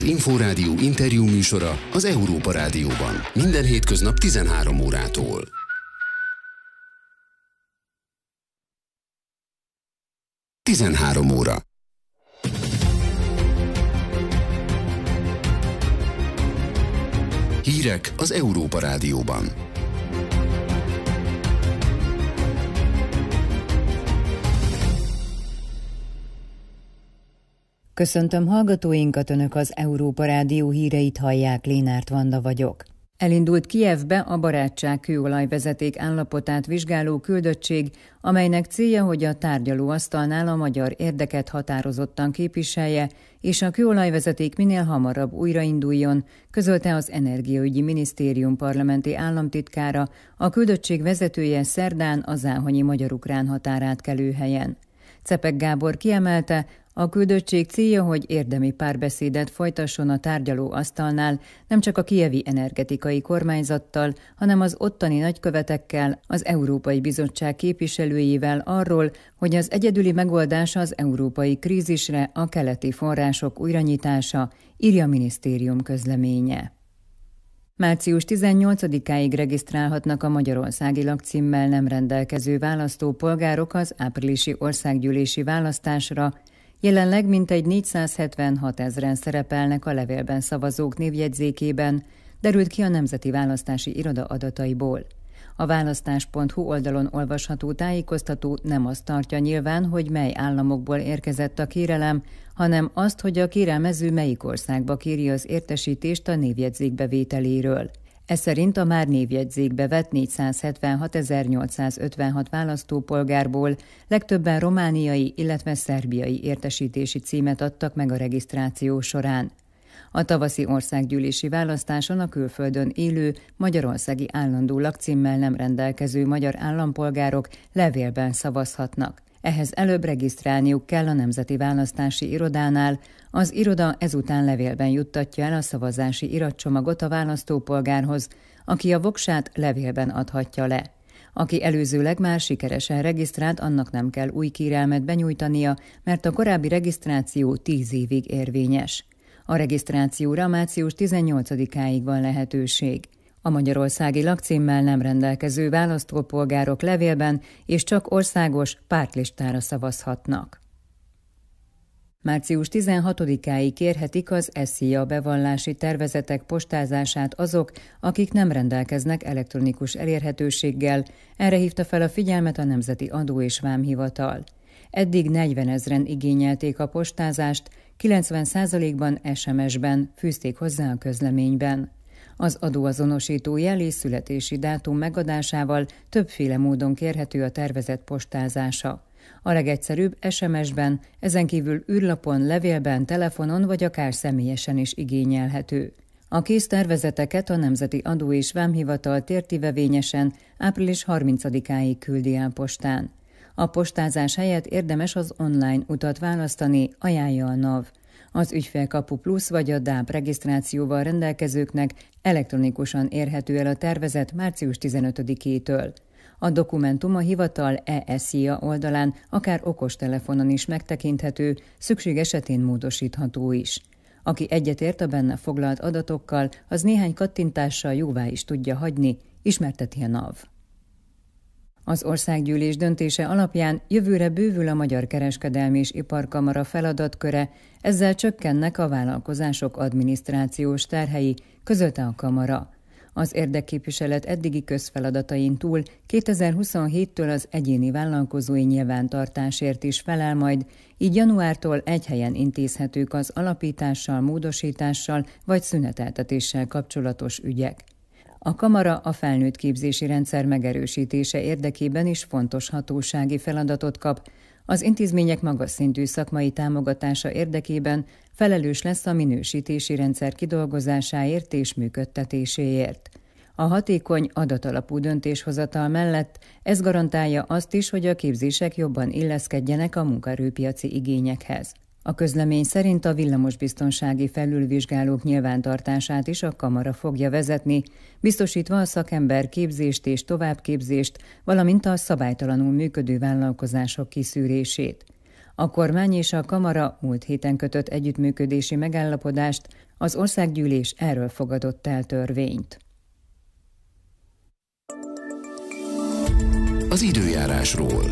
Inforádió interjú műsora az Európa Rádióban. Minden hétköznap 13 órától. Tizenhárom óra. Hírek az Európa Rádióban. Köszöntöm hallgatóinkat, Önök az Európa Rádió híreit hallják, Lénárt Vanda vagyok. Elindult Kijevbe a barátság kőolajvezeték állapotát vizsgáló küldöttség, amelynek célja, hogy a tárgyalóasztalnál a magyar érdeket határozottan képviselje, és a kőolajvezeték minél hamarabb újrainduljon, közölte az Energiaügyi Minisztérium parlamenti államtitkára, a küldöttség vezetője szerdán a záhonyi magyar-ukrán határátkelőhelyen. Czepek Gábor kiemelte, a küldöttség célja, hogy érdemi párbeszédet folytasson a tárgyalóasztalnál nem csak a kijevi energetikai kormányzattal, hanem az ottani nagykövetekkel, az Európai Bizottság képviselőivel arról, hogy az egyedüli megoldás az európai krízisre a keleti források újranyitása, írja a minisztérium közleménye. Március 18-áig regisztrálhatnak a magyarországi lakcímmel nem rendelkező választópolgárok az áprilisi országgyűlési választásra. Jelenleg mintegy 476 000 szerepelnek a levélben szavazók névjegyzékében, derült ki a Nemzeti Választási Iroda adataiból. A választás.hu oldalon olvasható tájékoztató nem azt tartja nyilván, hogy mely államokból érkezett a kérelem, hanem azt, hogy a kérelmező melyik országba kéri az értesítést a névjegyzék bevételéről. Ez szerint a már névjegyzékbe vett 476 856 választópolgárból legtöbben romániai, illetve szerbiai értesítési címet adtak meg a regisztráció során. A tavaszi országgyűlési választáson a külföldön élő, magyarországi állandó lakcímmel nem rendelkező magyar állampolgárok levélben szavazhatnak. Ehhez előbb regisztrálniuk kell a Nemzeti Választási Irodánál, az iroda ezután levélben juttatja el a szavazási iratcsomagot a választópolgárhoz, aki a voksát levélben adhatja le. Aki előzőleg már sikeresen regisztrált, annak nem kell új kérelmet benyújtania, mert a korábbi regisztráció 10 évig érvényes. A regisztrációra március 18-áig van lehetőség. A magyarországi lakcímmel nem rendelkező választópolgárok levélben és csak országos pártlistára szavazhatnak. Március 16-áig kérhetik az SZIA bevallási tervezetek postázását azok, akik nem rendelkeznek elektronikus elérhetőséggel, erre hívta fel a figyelmet a Nemzeti Adó- és Vámhivatal. Eddig 40 000 igényelték a postázást, 90%-ban SMS-ben, fűzték hozzá a közleményben. Az adóazonosító jel és születési dátum megadásával többféle módon kérhető a tervezett postázása. A legegyszerűbb SMS-ben, ezen kívül űrlapon, levélben, telefonon vagy akár személyesen is igényelhető. A kész tervezeteket a Nemzeti Adó- és Vámhivatal tértivevényesen április 30-áig küldi el postán. A postázás helyett érdemes az online utat választani, ajánlja a NAV. Az Ügyfélkapu Plusz vagy a DÁB regisztrációval rendelkezőknek elektronikusan érhető el a tervezet március 15-től. A dokumentum a hivatal e-SZIA oldalán, akár okostelefonon is megtekinthető, szükség esetén módosítható is. Aki egyetért a benne foglalt adatokkal, az néhány kattintással jóvá is tudja hagyni, ismerteti a NAV. Az országgyűlés döntése alapján jövőre bővül a Magyar Kereskedelmi és Iparkamara feladatköre, ezzel csökkennek a vállalkozások adminisztrációs terhei, közölte a kamara. Az érdekképviselet eddigi közfeladatain túl 2027-től az egyéni vállalkozói nyilvántartásért is felel majd, így januártól egy helyen intézhetők az alapítással, módosítással vagy szüneteltetéssel kapcsolatos ügyek. A kamara a felnőtt képzési rendszer megerősítése érdekében is fontos hatósági feladatot kap. Az intézmények magas szintű szakmai támogatása érdekében felelős lesz a minősítési rendszer kidolgozásáért és működtetéséért. A hatékony adatalapú döntéshozatal mellett ez garantálja azt is, hogy a képzések jobban illeszkedjenek a munkaerőpiaci igényekhez. A közlemény szerint a villamosbiztonsági felülvizsgálók nyilvántartását is a kamara fogja vezetni, biztosítva a szakember képzést és továbbképzést, valamint a szabálytalanul működő vállalkozások kiszűrését. A kormány és a kamara múlt héten kötött együttműködési megállapodást Az országgyűlés erről fogadott el törvényt. Az időjárásról.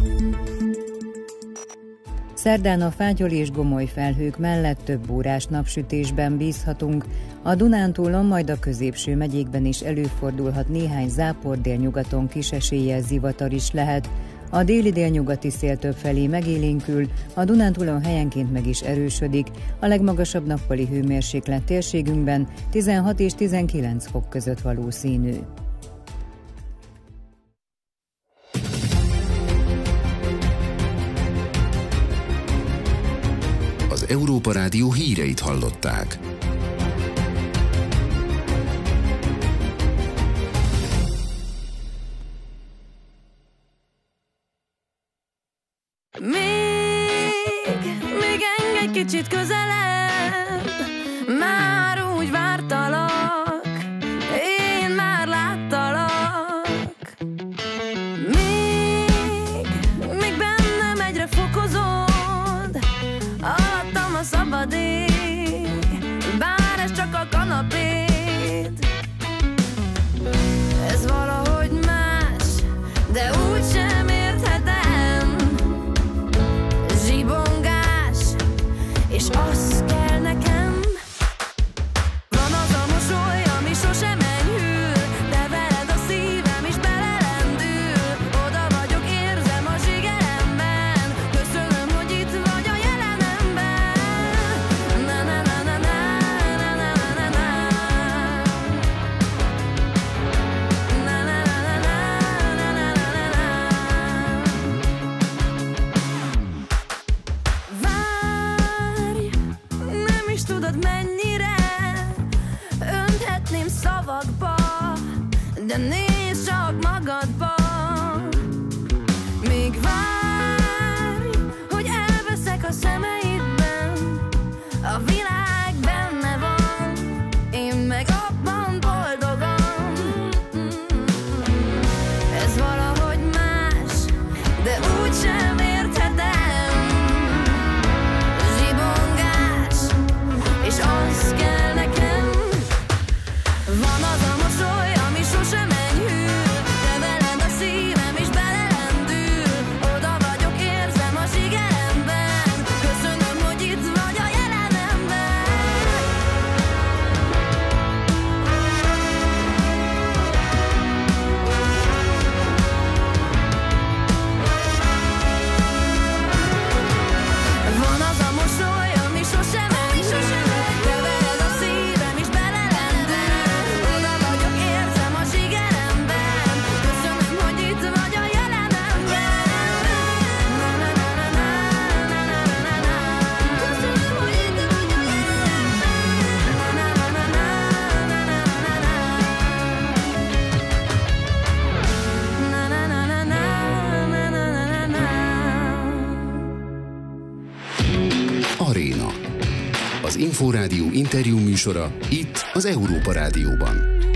Szerdán a fátyol és gomoly felhők mellett több órás napsütésben bízhatunk, a Dunántúlon, majd a középső megyékben is előfordulhat néhány zápor, délnyugaton kis eséllyel zivatar is lehet. A déli délnyugati szél többfelé megélénkül, a Dunántúlon helyenként meg is erősödik, a legmagasabb nappali hőmérséklet térségünkben 16 és 19 fok között valószínű. Az Európa Rádió híreit hallották. Még engedj kicsit közelebb, már úgy vártalak, én már láttalak. Még bennem egyre fokozod, alattam a szabad ég, bár ez csak a kanapéd. Ez valahogy más, de úgysem érthetem. Zsibongás, és az kell nekem. Van az a mosoly, ami sosem enyhül, de veled a szívem is belelendül. Oda vagyok, érzem a zsigeremben, köszönöm, hogy itt vagy a jelenemben. Na na na na na na na na na. Na na na na na na na na. Várj, nem is tudod mennyire önthetném szavakba, de nézd csak magadba. Még várj, hogy elveszek a szemeidben, a világ benne van, én meg abban boldogan. Ez valahogy más, de úgysem érthetem. Zsibongás, és az kell nekem. Van az a mosoly, ami sosem enyhül, de veled a szívem is belelendül. Oda vagyok, érzem a zsigeremben, köszönöm, hogy itt vagy a jelenemben. Van az a mosoly, ami sosem enyhül, de veled a szívem is belelendül. Oda vagyok, érzem a zsigeremben, köszönöm, hogy itt vagy a jelenemben. Na na na na na na na na na. Köszönöm, hogy itt vagy a jelenemben. Na na na na na na na na na. Na na na na na na na na na. Aréna. Az Inforádió interjú műsora itt az Európa Rádióban.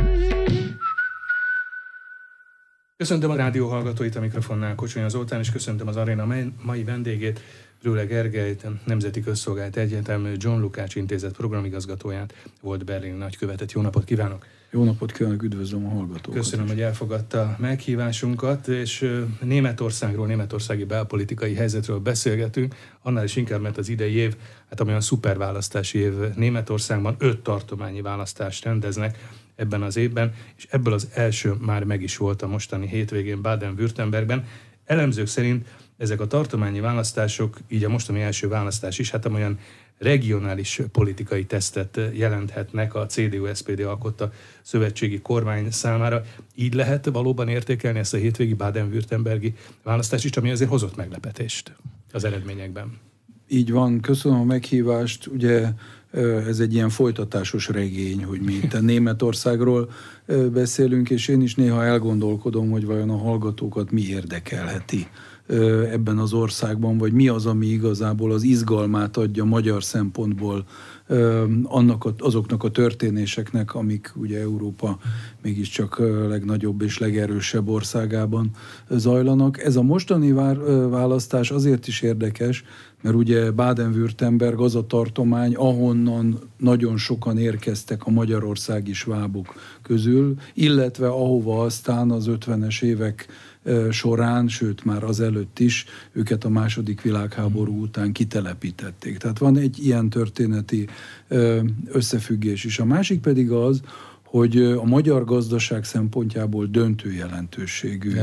Köszöntöm a rádió hallgatóit, a mikrofonnál Kocsonya Zoltán, és köszöntöm az Aréna mai vendégét, Rühle Gergelyt, Nemzeti Közszolgálati Egyetem John Lukács Intézet programigazgatóját, volt berlini nagykövetet. Jó napot kívánok! Jó napot kívánok, üdvözlöm a hallgatókat! Köszönöm, hogy elfogadta meghívásunkat, és Németországról, németországi belpolitikai helyzetről beszélgetünk, annál is inkább, mert az idei év, hát amolyan szuperválasztási év Németországban, 5 tartományi választást rendeznek ebben az évben, és ebből az első már meg is volt a mostani hétvégén Baden-Württembergben. Elemzők szerint ezek a tartományi választások, így a mostani első választás is, hát amolyan regionális politikai tesztet jelenthetnek a CDU-SPD alkotta szövetségi kormány számára. Így lehet valóban értékelni ezt a hétvégi baden-württembergi választást is, ami azért hozott meglepetést az eredményekben. Így van, köszönöm a meghívást. Ugye ez egy ilyen folytatásos regény, hogy mi itt a Németországról beszélünk, és én is néha elgondolkodom, hogy vajon a hallgatókat mi érdekelheti ebben az országban, vagy mi az, ami igazából az izgalmát adja magyar szempontból azoknak a történéseknek, amik ugye Európa mégiscsak legnagyobb és legerősebb országában zajlanak. Ez a mostani választás azért is érdekes, mert ugye Baden-Württemberg az a tartomány, ahonnan nagyon sokan érkeztek a magyarországi svábok közül, illetve ahova aztán az 50-es évek során, sőt már azelőtt is őket a második világháború után kitelepítették. Tehát van egy ilyen történeti összefüggés is. A másik pedig az, hogy a magyar gazdaság szempontjából döntő jelentőségű.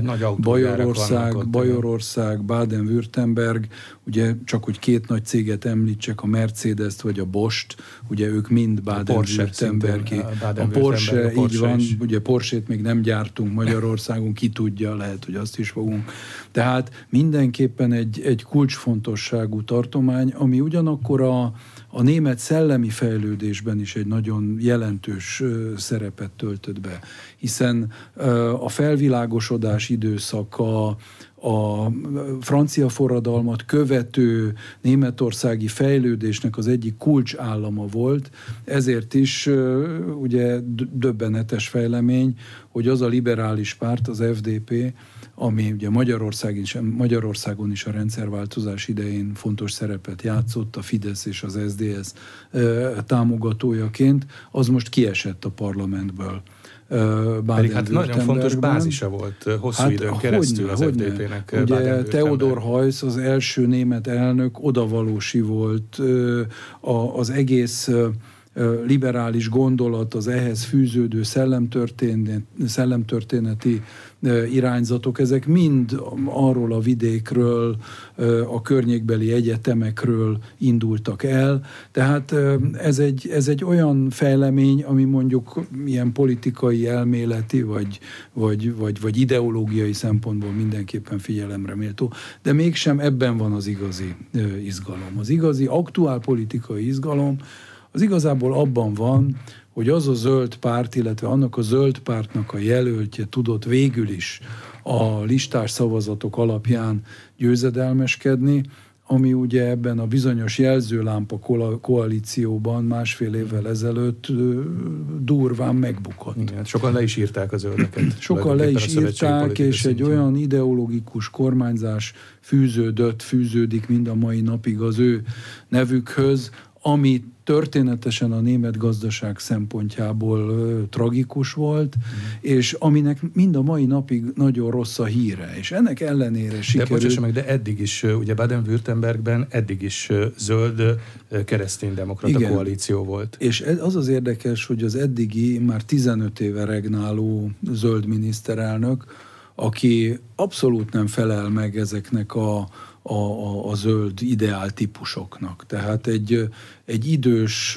Bajorország, Baden-Württemberg, ugye csak hogy két nagy céget említsek, a Mercedes-t vagy a Bosch-t, ugye ők mind Baden-Württembergi. A Porsche, így van, ugye Porsche-t még nem gyártunk Magyarországon, ki tudja, lehet, hogy azt is fogunk. Tehát mindenképpen egy kulcsfontosságú tartomány, ami ugyanakkor a német szellemi fejlődésben is egy nagyon jelentős szerepet töltött be, hiszen a felvilágosodás időszaka, a francia forradalmat követő németországi fejlődésnek az egyik kulcsállama volt, ezért is ugye döbbenetes fejlemény, hogy az a liberális párt, az FDP, ami ugye Magyarországon is a rendszerváltozás idején fontos szerepet játszott, a Fidesz és az SZDSZ támogatójaként, az most kiesett a parlamentből. Pedig hát nagyon fontos bázisa volt hosszú időn keresztül az FDP-nek. Ugye Theodor Heuss, az első német elnök odavalósi volt, az egész liberális gondolat, az ehhez fűződő szellemtörténeti irányzatok, ezek mind arról a vidékről, a környékbeli egyetemekről indultak el. Tehát ez egy olyan fejlemény, ami mondjuk ilyen politikai, elméleti, vagy ideológiai szempontból mindenképpen figyelemre méltó, de mégsem ebben van az igazi izgalom. Az igazi aktuálpolitikai izgalom az igazából abban van, hogy az a zöld párt, illetve annak a zöld pártnak a jelöltje tudott végül is a listás szavazatok alapján győzedelmeskedni, ami ugye ebben a bizonyos jelzőlámpa koalícióban másfél évvel ezelőtt durván megbukott. Igen, sokan le is írták a zöldeket. Sokan le is írták, és egy olyan ideológikus kormányzás fűződik mind a mai napig az ő nevükhöz, ami történetesen a német gazdaság szempontjából tragikus volt, és aminek mind a mai napig nagyon rossz a híre, és ennek ellenére sikerült... De eddig is, ugye Baden-Württembergben eddig is zöld kereszténydemokrata koalíció volt. És az az érdekes, hogy az eddigi, már 15 éve regnáló zöld miniszterelnök, aki abszolút nem felel meg ezeknek a zöld ideáltípusoknak. Tehát egy idős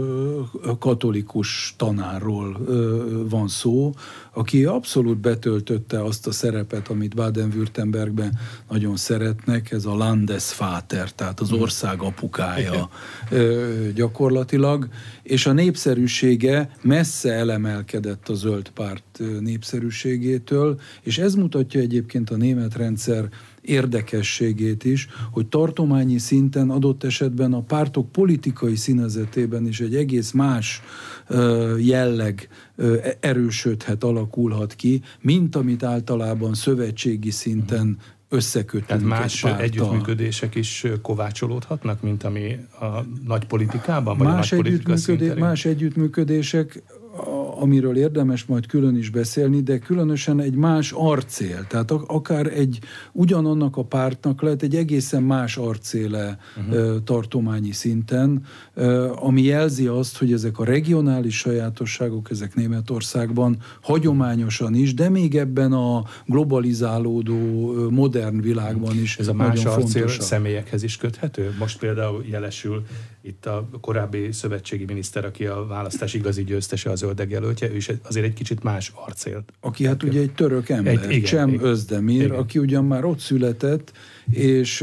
katolikus tanárról van szó, aki abszolút betöltötte azt a szerepet, amit Baden-Württembergben nagyon szeretnek, ez a Landesvater, tehát az ország apukája gyakorlatilag, és a népszerűsége messze elemelkedett a zöld párt népszerűségétől, és ez mutatja egyébként a német rendszer érdekességét is, hogy tartományi szinten adott esetben a pártok politikai színezetében is egy egész más jelleg erősödhet, alakulhat ki, mint amit általában szövetségi szinten összekötünk. Tehát más együttműködések is kovácsolódhatnak, mint ami a nagy politikában, vagy más együttműködések, amiről érdemes majd külön is beszélni, de különösen egy más arcél. Tehát akár ugyanannak a pártnak lehet egy egészen más arcéle tartományi szinten, ami jelzi azt, hogy ezek a regionális sajátosságok, ezek Németországban hagyományosan is, de még ebben a globalizálódó modern világban is ez a más arcél személyekhez is köthető? Most például jelesül itt a korábbi szövetségi miniszter, aki a választás igazi győztese, a zöldek jelöltje, ő is azért egy kicsit más arcélt. Aki hát ugye egy török ember, Cem Özdemir, aki ugyan már ott született, és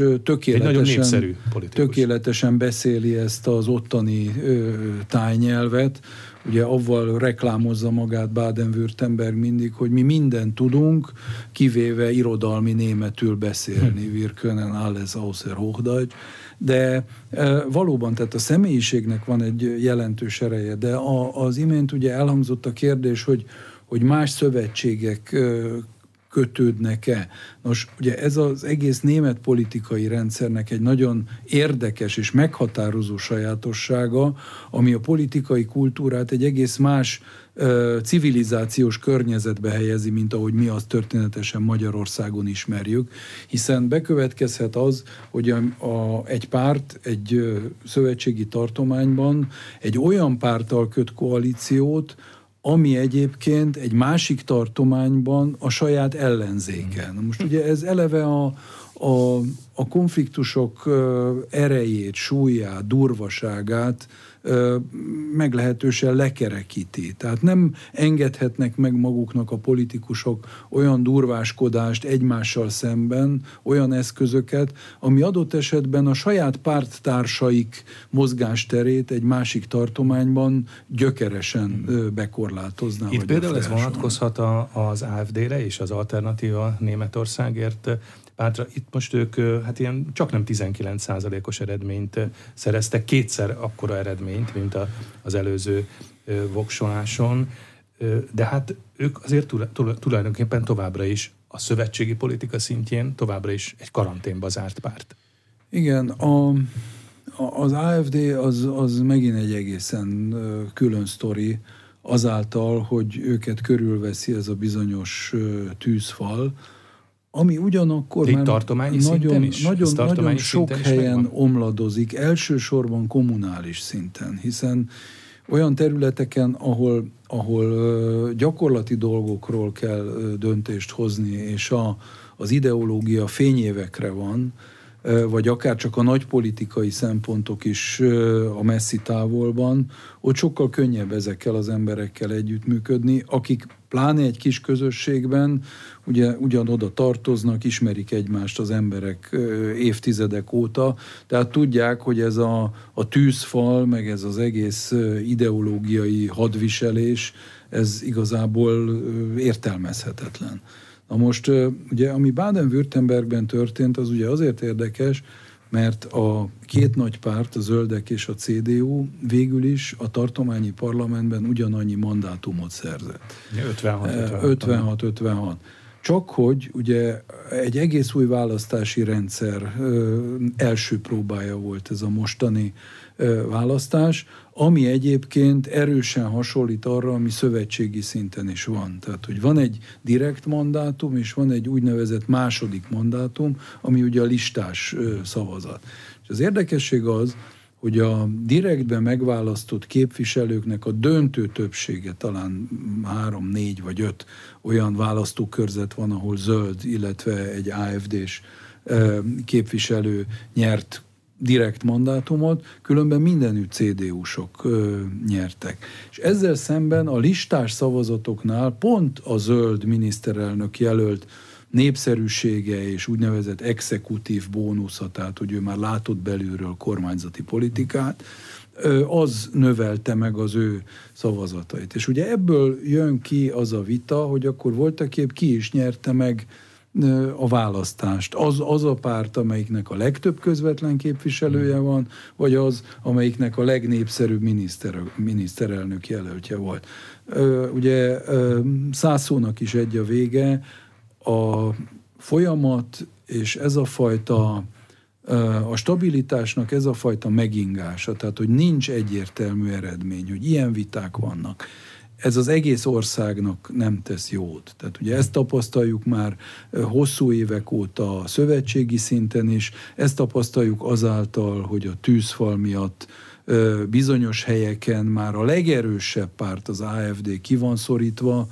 tökéletesen beszéli ezt az ottani tájnyelvet, ugye avval reklámozza magát Baden-Württemberg mindig, hogy mi mindent tudunk, kivéve irodalmi németül beszélni, wir können alles außer Hochdeutsch, de valóban, tehát a személyiségnek van egy jelentős ereje, de az imént ugye elhangzott a kérdés, hogy más szövetségek kötődnek-e. Nos, ugye ez az egész német politikai rendszernek egy nagyon érdekes és meghatározó sajátossága, ami a politikai kultúrát egy egész más civilizációs környezetbe helyezi, mint ahogy mi azt történetesen Magyarországon ismerjük, hiszen bekövetkezhet az, hogy egy párt egy szövetségi tartományban egy olyan párttal köt koalíciót, ami egyébként egy másik tartományban a saját ellenzéke. Na most ugye ez eleve a konfliktusok erejét, súlyát, durvaságát meglehetősen lekerekíti. Tehát nem engedhetnek meg maguknak a politikusok olyan durváskodást egymással szemben, olyan eszközöket, ami adott esetben a saját párttársaik mozgásterét egy másik tartományban gyökeresen bekorlátozná. Itt például ez vonatkozhat az AfD-re és az Alternatíva Németországért pártra. Itt most ők hát ilyen csak nem 19%-os eredményt szereztek, kétszer akkora eredményt, mint az előző voksoláson, de hát ők azért tulajdonképpen továbbra is a szövetségi politika szintjén továbbra is egy karanténba zárt párt. Igen, az AfD az megint egy egészen külön sztori, azáltal, hogy őket körülveszi ez a bizonyos tűzfal, ami ugyanakkor már nagyon sok helyen omladozik, elsősorban kommunális szinten, hiszen olyan területeken, ahol gyakorlati dolgokról kell döntést hozni, és az ideológia fényévekre van, vagy akár csak a nagy politikai szempontok is a messzi távolban, ott sokkal könnyebb ezekkel az emberekkel együttműködni, akik pláne egy kis közösségben ugyanoda tartoznak, ismerik egymást az emberek évtizedek óta, tehát tudják, hogy ez a tűzfal, meg ez az egész ideológiai hadviselés, ez igazából értelmezhetetlen. Na most, ugye, ami Baden-Württembergben történt, az ugye azért érdekes, mert a két nagy párt, a Zöldek és a CDU végül is a tartományi parlamentben ugyanannyi mandátumot szerzett. 56-56. Csak hogy ugye egy egész új választási rendszer első próbája volt ez a mostani választás, ami egyébként erősen hasonlít arra, ami szövetségi szinten is van. Tehát, hogy van egy direkt mandátum, és van egy úgynevezett második mandátum, ami ugye a listás szavazat. És az érdekesség az, hogy a direktben megválasztott képviselőknek a döntő többsége, talán 3, 4 vagy 5 olyan választókörzet van, ahol zöld, illetve egy AfD-s képviselő nyert direkt mandátumot, különben mindenütt CDU-sok nyertek. És ezzel szemben a listás szavazatoknál pont a zöld miniszterelnök jelölt népszerűsége és úgynevezett exekutív bónusza, tehát hogy ő már látott belülről kormányzati politikát, az növelte meg az ő szavazatait. És ugye ebből jön ki az a vita, hogy akkor voltaképp ki is nyerte meg a választást. Az a párt, amelyiknek a legtöbb közvetlen képviselője van, vagy az, amelyiknek a legnépszerűbb miniszterelnök jelöltje volt. Ugye Szászónak is egy a vége, a folyamat és ez a fajta, a stabilitásnak ez a fajta megingása, tehát hogy nincs egyértelmű eredmény, hogy ilyen viták vannak. Ez az egész országnak nem tesz jót. Tehát ugye ezt tapasztaljuk már hosszú évek óta a szövetségi szinten is, ezt tapasztaljuk azáltal, hogy a tűzfal miatt bizonyos helyeken már a legerősebb párt, az AfD ki van szorítva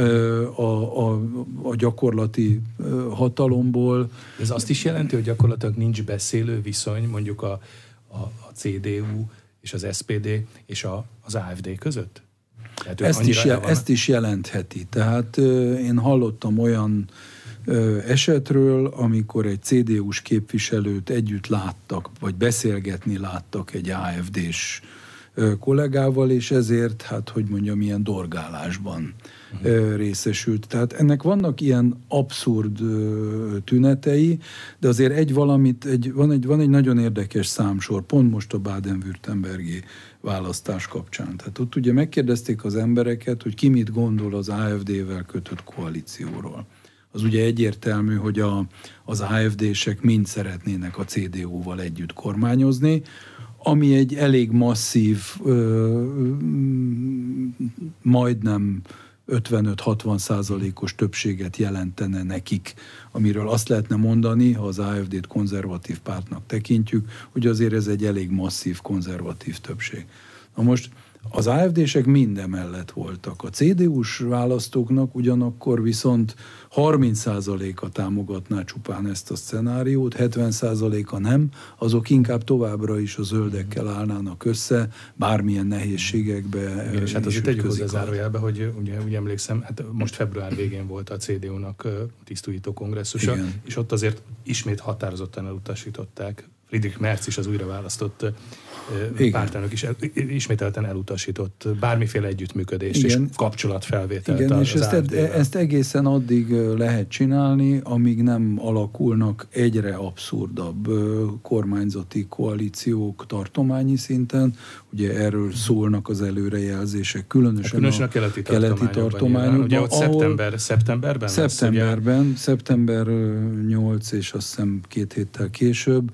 a gyakorlati hatalomból. Ez azt is jelenti, hogy gyakorlatilag nincs beszélő viszony mondjuk a CDU és az SPD és az AfD között? Ezt is jelentheti. Tehát én hallottam olyan esetről, amikor egy CDU-s képviselőt együtt láttak, vagy beszélgetni láttak egy AfD-s kollégával, és ezért, hát hogy mondjam, ilyen dorgálásban részesült. Tehát ennek vannak ilyen abszurd tünetei, de azért van egy nagyon érdekes számsor, pont most a baden-württembergi választás kapcsán. Tehát ott ugye megkérdezték az embereket, hogy ki mit gondol az AfD-vel kötött koalícióról. az ugye egyértelmű, hogy az AfD-sek mind szeretnének a CDU-val együtt kormányozni, ami egy elég masszív, majdnem 55-60%-os többséget jelentene nekik, amiről azt lehetne mondani, ha az AfD-t konzervatív pártnak tekintjük, hogy azért ez egy elég masszív konzervatív többség. Na most az AfD-sek mindemellett voltak. A CDU-s választóknak ugyanakkor viszont 30%-a támogatná csupán ezt a szcenáriót, 70%-a nem, azok inkább továbbra is a zöldekkel állnának össze, bármilyen nehézségekbe. És hát azért tegyük hozzá zárójelbe, hogy ugye úgy emlékszem, hát most február végén volt a CDU-nak tisztújító kongresszusa, igen. És ott azért ismét határozottan elutasították. Friedrich Merz is, az újra választott pártelnök is ismételten elutasított bármiféle együttműködést és kapcsolatfelvételt. Igen, és ezt egészen addig lehet csinálni, amíg nem alakulnak egyre abszurdabb kormányzati koalíciók tartományi szinten. Ugye erről szólnak az előrejelzések, különösen a keleti tartományokban. Ugye ott szeptemberben? Szeptember 8 és azt hiszem 2 héttel később.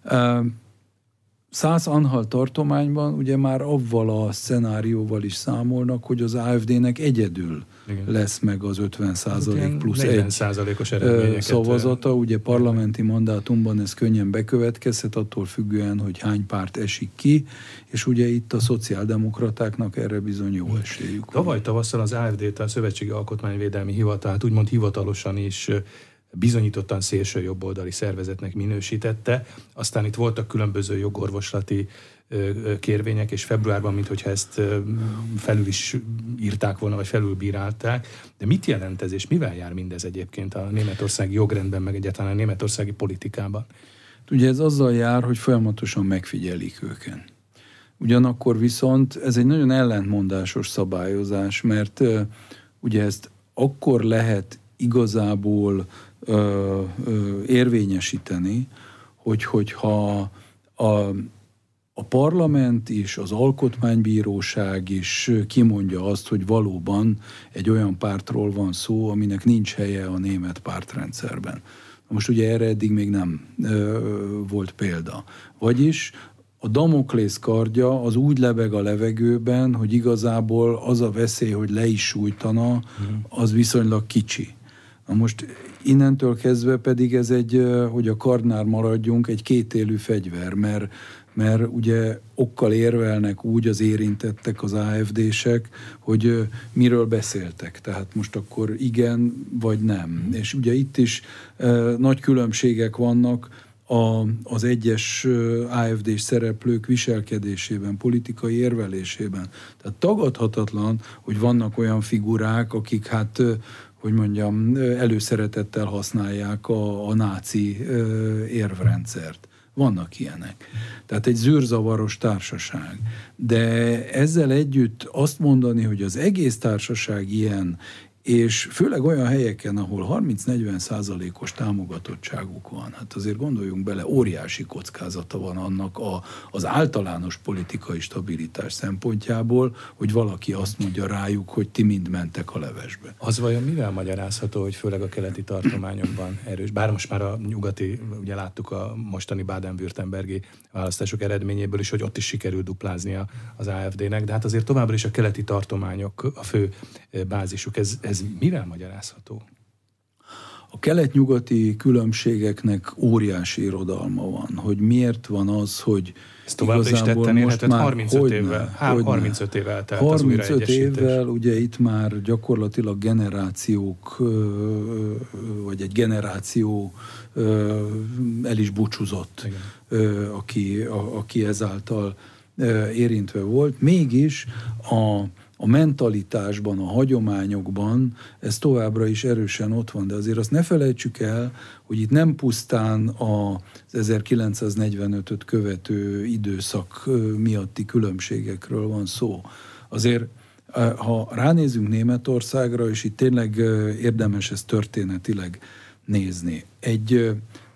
Szász-Anhalt tartományban ugye már avval a szenárióval is számolnak, hogy az AfD-nek egyedül lesz meg az 50% plusz 40%-os szavazata. Ugye parlamenti mandátumban ez könnyen bekövetkezhet, attól függően, hogy hány párt esik ki, és ugye itt a szociáldemokratáknak erre bizony jó esélyük van. Tavaly tavasszal az AfD-t a Szövetségi Alkotmányvédelmi Hivatal, hát úgymond hivatalosan is bizonyítottan szélső jobboldali szervezetnek minősítette. Aztán itt voltak különböző jogorvoslati kérvények, és februárban, minthogyha ezt felül is írták volna, vagy felülbírálták. De mit jelent ez, és mivel jár mindez egyébként a németországi jogrendben, meg egyáltalán a németországi politikában? Ugye ez azzal jár, hogy folyamatosan megfigyelik őket. Ugyanakkor viszont ez egy nagyon ellentmondásos szabályozás, mert ugye ezt akkor lehet igazából érvényesíteni, hogyha a parlament is, az alkotmánybíróság is kimondja azt, hogy valóban egy olyan pártról van szó, aminek nincs helye a német pártrendszerben. Most ugye erre eddig még nem volt példa. Vagyis a Damoklész kardja az úgy lebeg a levegőben, hogy igazából az a veszély, hogy le is sújtana, az viszonylag kicsi. Na most innentől kezdve pedig ez hogy a kardnál maradjunk, egy kétélű fegyver, mert ugye okkal érvelnek úgy az érintettek, az AfD-sek, hogy miről beszéltek. Tehát most akkor igen vagy nem. És ugye itt is nagy különbségek vannak az egyes AfD-s szereplők viselkedésében, politikai érvelésében. Tehát tagadhatatlan, hogy vannak olyan figurák, akik hogy mondjam, előszeretettel használják a náci érvrendszert. Vannak ilyenek. Tehát egy zűrzavaros társaság. De ezzel együtt azt mondani, hogy az egész társaság ilyen, és főleg olyan helyeken, ahol 30-40%-os támogatottságuk van, hát azért gondoljunk bele, óriási kockázata van annak az általános politikai stabilitás szempontjából, hogy valaki azt mondja rájuk, hogy ti mind mentek a levesbe. Az vajon mivel magyarázható, hogy főleg a keleti tartományokban erős? Bár most már a nyugati, ugye láttuk a mostani Baden-Württembergi választások eredményéből is, hogy ott is sikerült dupláznia az AfD-nek, de hát azért továbbra is a keleti tartományok a fő bázisuk. Ez mivel magyarázható? A kelet-nyugati különbségeknek óriási irodalma van, hogy miért van az, hogy ez továbbra is tetten érhetett 35 évvel. 35 évvel telt az újraegyesítés. 35 évvel, ugye itt már gyakorlatilag generációk, vagy egy generáció el is búcsúzott, aki ezáltal érintve volt. Mégis a mentalitásban, a hagyományokban ez továbbra is erősen ott van, de azért azt ne felejtsük el, hogy itt nem pusztán az 1945-öt követő időszak miatti különbségekről van szó. Azért, ha ránézünk Németországra, és itt tényleg érdemes ezt történetileg nézni, egy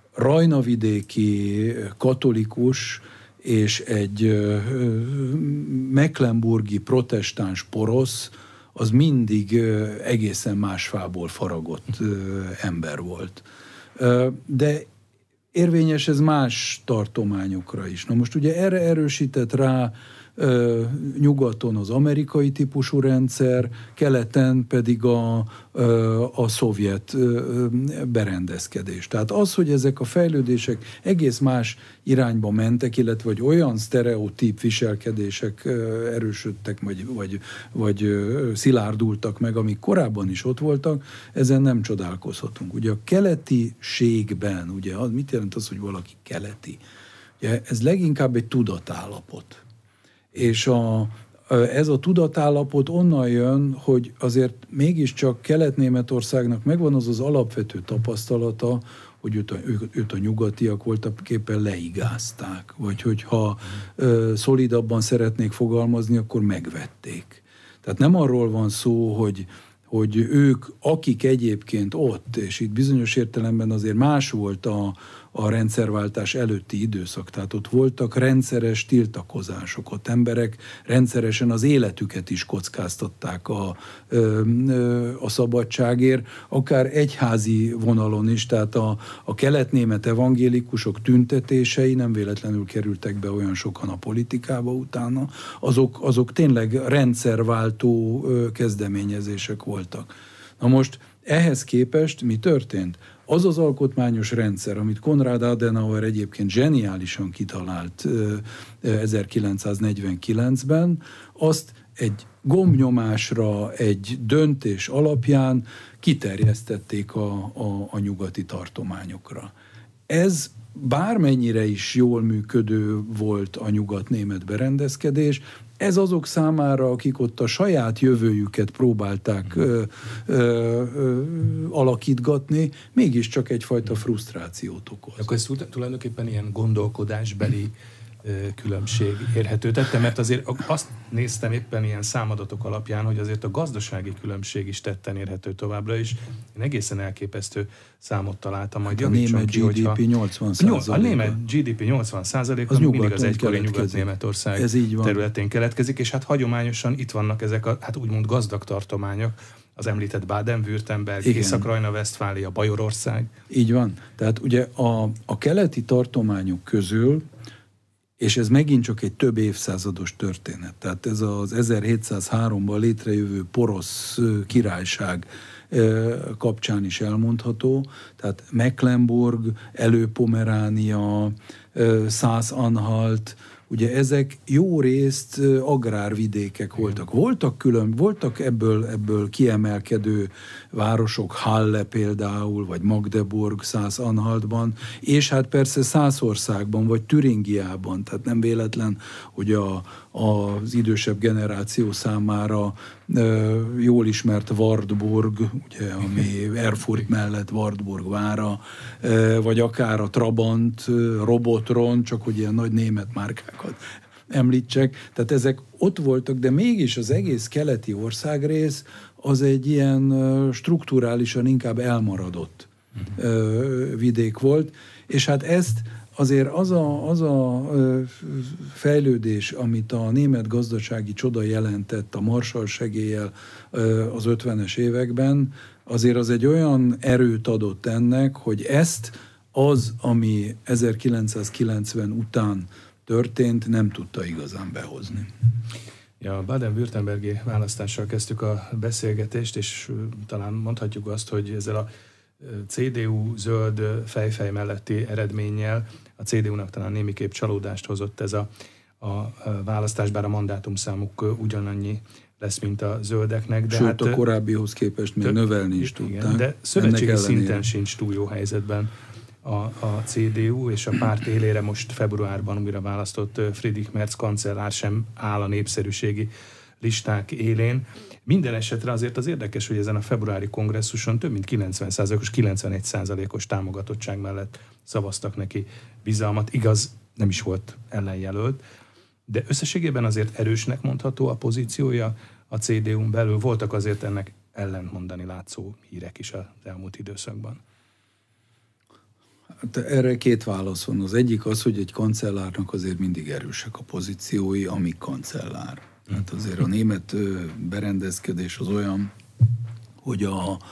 rajnavidéki katolikus és egy mecklenburgi protestáns porosz az mindig egészen más fából faragott ember volt. De érvényes ez más tartományokra is. Na most ugye erre erősített rá nyugaton az amerikai típusú rendszer, keleten pedig a szovjet berendezkedés. Tehát az, hogy ezek a fejlődések egész más irányba mentek, illetve hogy olyan sztereotíp viselkedések erősödtek, vagy szilárdultak meg, amik korábban is ott voltak, ezen nem csodálkozhatunk. Ugye a keletiségben, ugye mit jelent az, hogy valaki keleti? Ugye ez leginkább egy tudatállapot. És ez a tudatállapot onnan jön, hogy azért mégiscsak Kelet-Németországnak megvan az alapvető tapasztalata, hogy őt a nyugatiak voltak éppen leigázták, vagy hogyha szolidabban szeretnék fogalmazni, akkor megvették. Tehát nem arról van szó, hogy ők, akik egyébként ott, és itt bizonyos értelemben azért más volt a rendszerváltás előtti időszak, tehát ott voltak rendszeres tiltakozások, ott emberek rendszeresen az életüket is kockáztatták a szabadságért, akár egyházi vonalon is, tehát a keletnémet evangélikusok tüntetései nem véletlenül kerültek be olyan sokan a politikába utána, azok tényleg rendszerváltó kezdeményezések voltak. Na most ehhez képest mi történt? Az az alkotmányos rendszer, amit Konrad Adenauer egyébként zseniálisan kitalált 1949-ben, azt egy gombnyomásra, egy döntés alapján kiterjesztették a nyugati tartományokra. Ez bármennyire is jól működő volt a nyugat-német berendezkedés, ez azok számára, akik ott a saját jövőjüket próbálták alakítgatni, mégiscsak egyfajta frusztrációt okoz. Akkor ez tulajdonképpen ilyen gondolkodásbeli különbség érhető tette, mert azért azt néztem éppen ilyen számadatok alapján, hogy azért a gazdasági különbség is tetten érhető továbbra is. Én egészen elképesztő számot találtam, majd javítson ki, hogyha... A német GDP 80%. A német GDP 80%, ami mindig az egykori Nyugat-Németország területén keletkezik, és hát hagyományosan itt vannak ezek a úgymond gazdag tartományok, az említett Baden-Württemberg, Észak-Rajna-Vesztfália, Bajorország. Így van. Tehát ugye a keleti tartományok közül, és ez megint csak egy több évszázados történet. Tehát ez az 1703-ban létrejövő porosz királyság kapcsán is elmondható. Tehát Mecklenburg, Elő-Pomeránia, Szász-Anhalt, ugye ezek jó részt agrárvidékek voltak. Voltak ebből kiemelkedő városok, Halle például, vagy Magdeburg, Szász-Anhaltban, és hát persze Szászországban, vagy Türingiában, tehát nem véletlen, hogy az idősebb generáció számára jól ismert Wartburg, ugye, ami Erfurt mellett Wartburg vára, vagy akár a Trabant, Robotron, csak hogy ilyen nagy német márkákat említsek. Tehát ezek ott voltak, de mégis az egész keleti országrész az egy ilyen strukturálisan inkább elmaradott vidék volt, és hát ezt azért az a fejlődés, amit a német gazdasági csoda jelentett a Marshall segéllyel az 50-es években, azért az egy olyan erőt adott ennek, hogy ezt ami 1990 után történt, nem tudta igazán behozni. Ja, a Baden-Württembergi választással kezdtük a beszélgetést, és talán mondhatjuk azt, hogy ezzel a CDU zöld fejfej melletti eredménnyel a CDU-nak talán némiképp csalódást hozott ez a választás, bár a mandátumszámuk ugyanannyi lesz, mint a zöldeknek. De sőt, a korábbihoz képest még növelni is tudták. De szövetségi szinten sincs túl jó helyzetben a CDU, és a párt élére most februárban újra választott Friedrich Merz kancellár sem áll a népszerűségi listák élén. Minden esetre azért az érdekes, hogy ezen a februári kongresszuson több mint 90%-os, 91%-os támogatottság mellett szavaztak neki bizalmat. Igaz, nem is volt ellenjelölt, de összességében azért erősnek mondható a pozíciója a CDU-n belül. Voltak azért ennek ellentmondani látszó hírek is az elmúlt időszakban. Hát erre két válasz van. Az egyik az, hogy egy kancellárnak azért mindig erősek a pozíciói, amíg kancellár. Tehát azért a német berendezkedés az olyan, hogy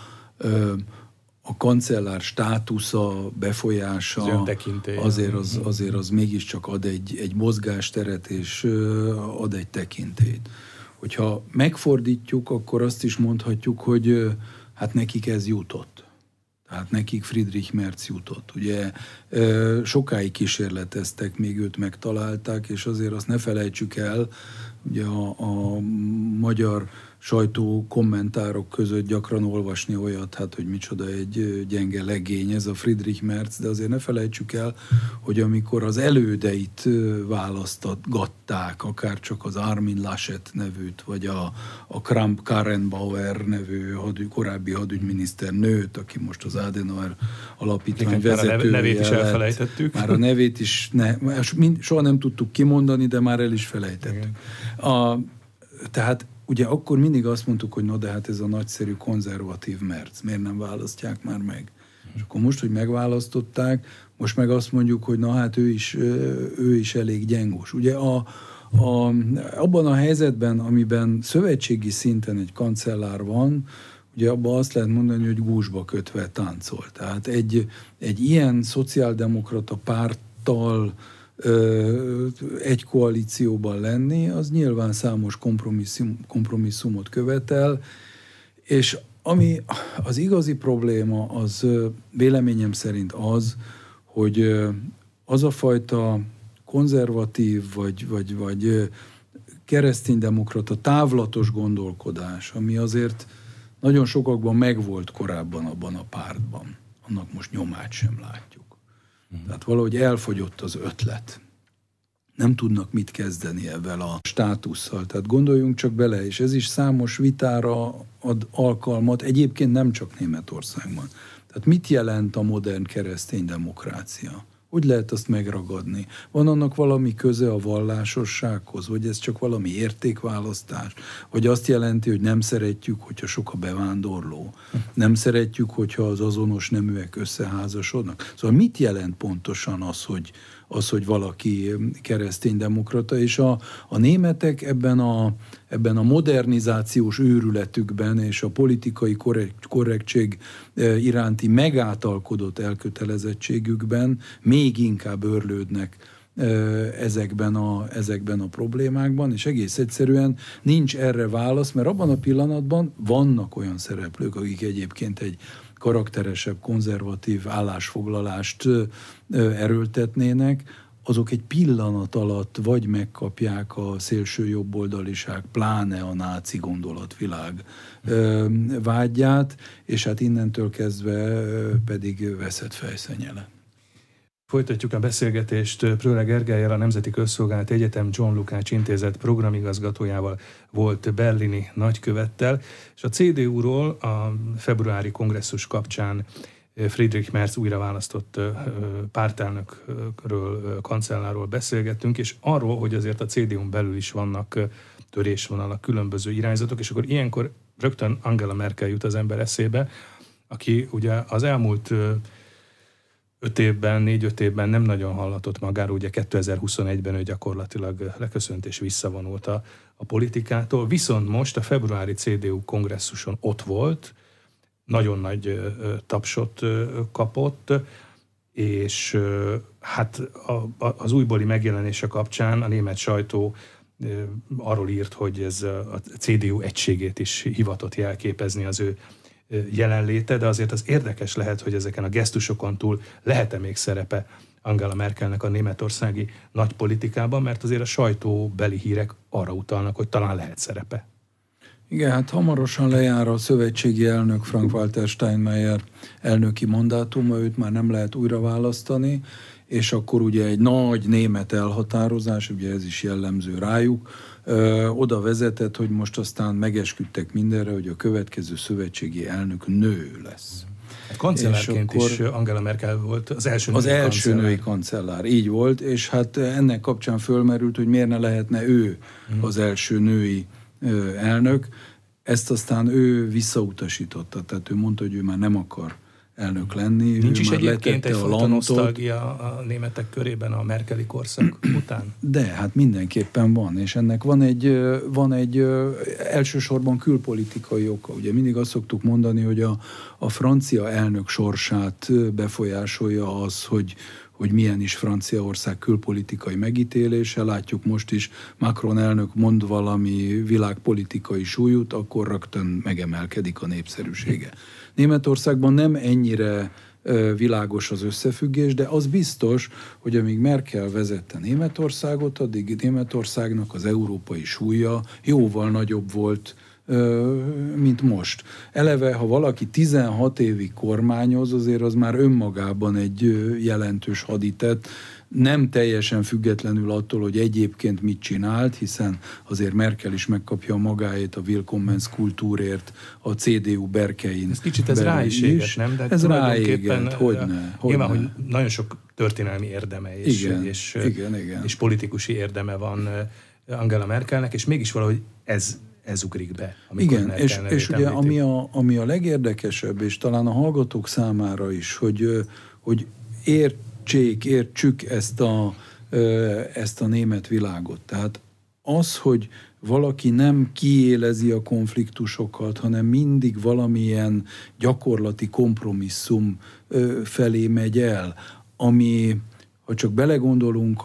a kancellár státusza, befolyása azért az mégiscsak ad egy mozgásteret és ad egy tekintélyt. Hogyha megfordítjuk, akkor azt is mondhatjuk, hogy hát nekik ez jutott. Tehát nekik Friedrich Merz jutott. Ugye sokáig kísérleteztek, még őt megtalálták, és azért azt ne felejtsük el, ugye a magyar sajtó kommentárok között gyakran olvasni olyat, hát, hogy micsoda egy gyenge legény ez a Friedrich Merz, de azért ne felejtsük el, hogy amikor az elődeit választatgatták, akár csak az Armin Laschet nevűt, vagy a Kramp-Karrenbauer nevű korábbi hadügyminiszter nőt, aki most az Adenauer alapítvány vezetője. Már a nevét is elfelejtettük. Már a nevét is soha nem tudtuk kimondani, de már el is felejtettük. Tehát ugye akkor mindig azt mondtuk, hogy de hát ez a nagyszerű konzervatív Merz, miért nem választják már meg? És akkor most, hogy megválasztották, most meg azt mondjuk, hogy hát ő is elég gyengos. Ugye abban a helyzetben, amiben szövetségi szinten egy kancellár van, ugye abban azt lehet mondani, hogy gúzsba kötve táncol. Tehát egy ilyen szociáldemokrata párttal egy koalícióban lenni, az nyilván számos kompromisszumot követel, és ami az igazi probléma, az véleményem szerint az, hogy az a fajta konzervatív vagy kereszténydemokrata távlatos gondolkodás, ami azért nagyon sokakban megvolt korábban abban a pártban, annak most nyomát sem látjuk. Tehát valahogy elfogyott az ötlet. Nem tudnak mit kezdeni ezzel a státusszal. Tehát gondoljunk csak bele, és ez is számos vitára ad alkalmat, egyébként nem csak Németországban. Tehát mit jelent a modern keresztény demokrácia? Hogy lehet azt megragadni? Van annak valami köze a vallásossághoz, vagy ez csak valami értékválasztás? Vagy azt jelenti, hogy nem szeretjük, hogyha sok a bevándorló? Nem szeretjük, hogyha az azonos neműek összeházasodnak? Szóval mit jelent pontosan az, hogy valaki kereszténydemokrata? És a németek ebben a modernizációs őrületükben és a politikai korrektség iránti megáltalkodott elkötelezettségükben még inkább őrlődnek ezekben a problémákban, és egész egyszerűen nincs erre válasz, mert abban a pillanatban vannak olyan szereplők, akik egyébként egy karakteresebb, konzervatív állásfoglalást erőltetnének, azok egy pillanat alatt vagy megkapják a szélső jobboldaliság, pláne a náci gondolatvilág vágyát, és hát innentől kezdve pedig veszett fejszennyele. Folytatjuk a beszélgetést Pröle Gergellyel, a Nemzeti Közszolgálati Egyetem John Lukács Intézet programigazgatójával, volt berlini nagykövettel, és a CDU-ról a februári kongresszus kapcsán Friedrich Merz újra választott pártelnökről, kancellárról beszélgettünk, és arról, hogy azért a CDU-n belül is vannak törésvonalak, különböző irányzatok, és akkor ilyenkor rögtön Angela Merkel jut az ember eszébe, aki ugye az elmúlt 4-5 évben nem nagyon hallatott magáról, ugye 2021-ben ő gyakorlatilag leköszönt és visszavonult a politikától, viszont most a februári CDU kongresszuson ott volt, nagyon nagy tapsot kapott, és hát az újbóli megjelenése kapcsán a német sajtó arról írt, hogy ez a CDU egységét is hivatott jelképezni az ő jelenléte, de azért az érdekes lehet, hogy ezeken a gesztusokon túl lehet-e még szerepe Angela Merkelnek a németországi nagypolitikában, mert azért a sajtóbeli hírek arra utalnak, hogy talán lehet szerepe. Igen, hát hamarosan lejár a szövetségi elnök Frank-Walter Steinmeier elnöki mandátuma, őt már nem lehet újra választani, és akkor ugye egy nagy német elhatározás, ugye ez is jellemző rájuk, oda vezetett, hogy most aztán megesküdtek mindenre, hogy a következő szövetségi elnök nő lesz. Kancellárként is Angela Merkel volt az első női kancellár. Így volt, és hát ennek kapcsán fölmerült, hogy miért ne lehetne ő az első női elnök. Ezt aztán ő visszautasította, tehát ő mondta, hogy ő már nem akar elnök lenni. Nincs is egyébként egyfajta nosztalgia a németek körében a merkeli korszak után? De, hát mindenképpen van, és ennek van egy elsősorban külpolitikai oka. Ugye mindig azt szoktuk mondani, hogy a francia elnök sorsát befolyásolja az, hogy milyen is Franciaország külpolitikai megítélése. Látjuk most is, Macron elnök mond valami világpolitikai súlyút, akkor rögtön megemelkedik a népszerűsége. Németországban nem ennyire világos az összefüggés, de az biztos, hogy amíg Merkel vezette Németországot, addig Németországnak az európai súlya jóval nagyobb volt, mint most. Eleve, ha valaki 16 évig kormányoz, azért az már önmagában egy jelentős haditett, nem teljesen függetlenül attól, hogy egyébként mit csinált, hiszen azért Merkel is megkapja magáét a Willkommenskultúrért a CDU berkein. Ez kicsit ez rá is égett, nem? De ez ráégett, hogyne. Nyilván, hogy nagyon sok történelmi érdeme és politikusi érdeme van Angela Merkelnek, és mégis valahogy ez ugrik be. Igen, és ugye ami a legérdekesebb, és talán a hallgatók számára is, hogy értsük ezt a német világot. Tehát az, hogy valaki nem kiélezi a konfliktusokat, hanem mindig valamilyen gyakorlati kompromisszum felé megy el, ami, ha csak belegondolunk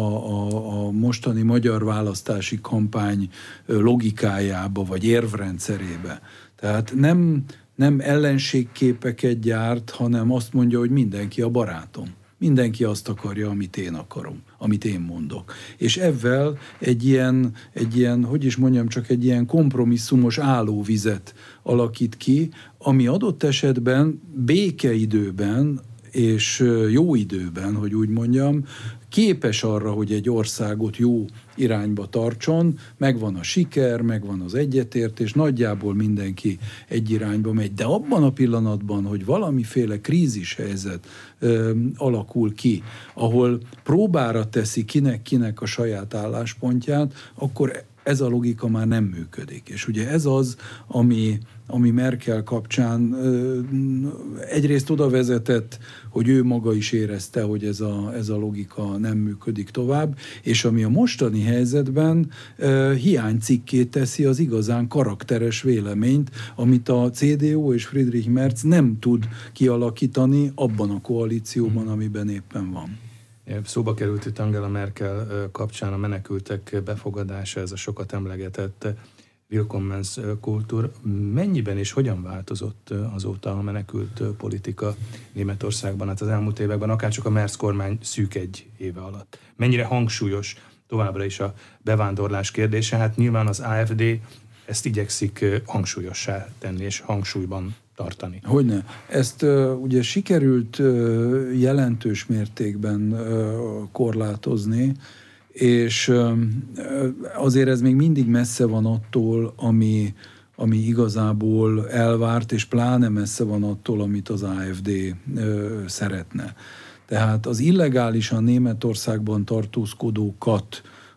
a mostani magyar választási kampány logikájába, vagy érvrendszerébe. Tehát nem ellenségképeket gyárt, hanem azt mondja, hogy mindenki a barátom. Mindenki azt akarja, amit én akarom, amit én mondok. És ezzel egy ilyen, hogy is mondjam, csak egy ilyen kompromisszumos állóvizet alakít ki, ami adott esetben békeidőben és jó időben, hogy úgy mondjam, képes arra, hogy egy országot jó irányba tartson, megvan a siker, megvan az egyetértés, nagyjából mindenki egy irányba megy, de abban a pillanatban, hogy valamiféle krízis helyzet alakul ki, ahol próbára teszi kinek a saját álláspontját, akkor ez a logika már nem működik. És ugye ez az, ami Merkel kapcsán egyrészt oda vezetett, hogy ő maga is érezte, hogy ez a logika nem működik tovább, és ami a mostani helyzetben hiánycikké teszi az igazán karakteres véleményt, amit a CDU és Friedrich Merz nem tud kialakítani abban a koalícióban, amiben éppen van. Szóba került itt Angela Merkel kapcsán a menekültek befogadása, ez a sokat emlegetett Willkommenskultúr. Mennyiben és hogyan változott azóta a menekült politika Németországban, hát az elmúlt években, akárcsak a Merz kormány szűk egy éve alatt? Mennyire hangsúlyos továbbra is a bevándorlás kérdése? Hát nyilván az AfD ezt igyekszik hangsúlyossá tenni és hangsúlyban tartani. Hogyne. Ezt ugye sikerült jelentős mértékben korlátozni, és azért ez még mindig messze van attól, ami igazából elvárt, és pláne messze van attól, amit az AfD szeretne. Tehát az illegálisan Németországban tartózkodókat,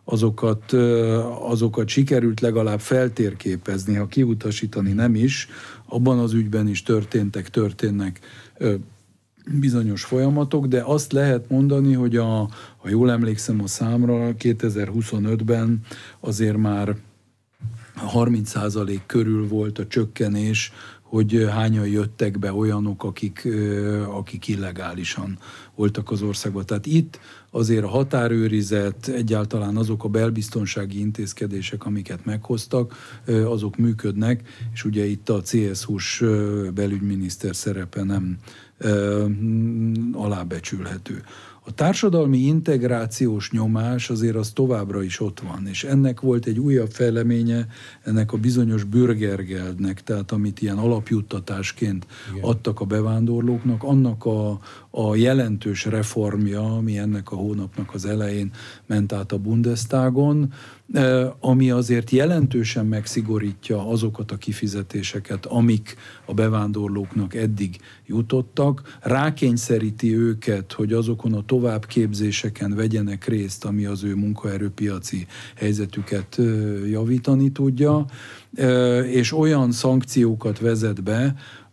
azokat sikerült legalább feltérképezni, ha kiutasítani nem is, abban az ügyben is történnek bizonyos folyamatok, de azt lehet mondani, hogy ha jól emlékszem a számra, 2025-ben azért már 30% körül volt a csökkenés, hogy hányan jöttek be olyanok, akik illegálisan voltak az országban. Tehát itt azért a határőrizet, egyáltalán azok a belbiztonsági intézkedések, amiket meghoztak, azok működnek, és ugye itt a CSU-s belügyminiszter szerepe nem alábecsülhető. A társadalmi integrációs nyomás azért az továbbra is ott van, és ennek volt egy újabb fejleménye, ennek a bizonyos Bürgergeldnek, tehát amit ilyen alapjuttatásként adtak a bevándorlóknak, annak a jelentős reformja, ami ennek a hónapnak az elején ment át a Bundestagon, ami azért jelentősen megszigorítja azokat a kifizetéseket, amik a bevándorlóknak eddig jutottak, rákényszeríti őket, hogy azokon a továbbképzéseken vegyenek részt, ami az ő munkaerőpiaci helyzetüket javítani tudja, és olyan szankciókat vezet be,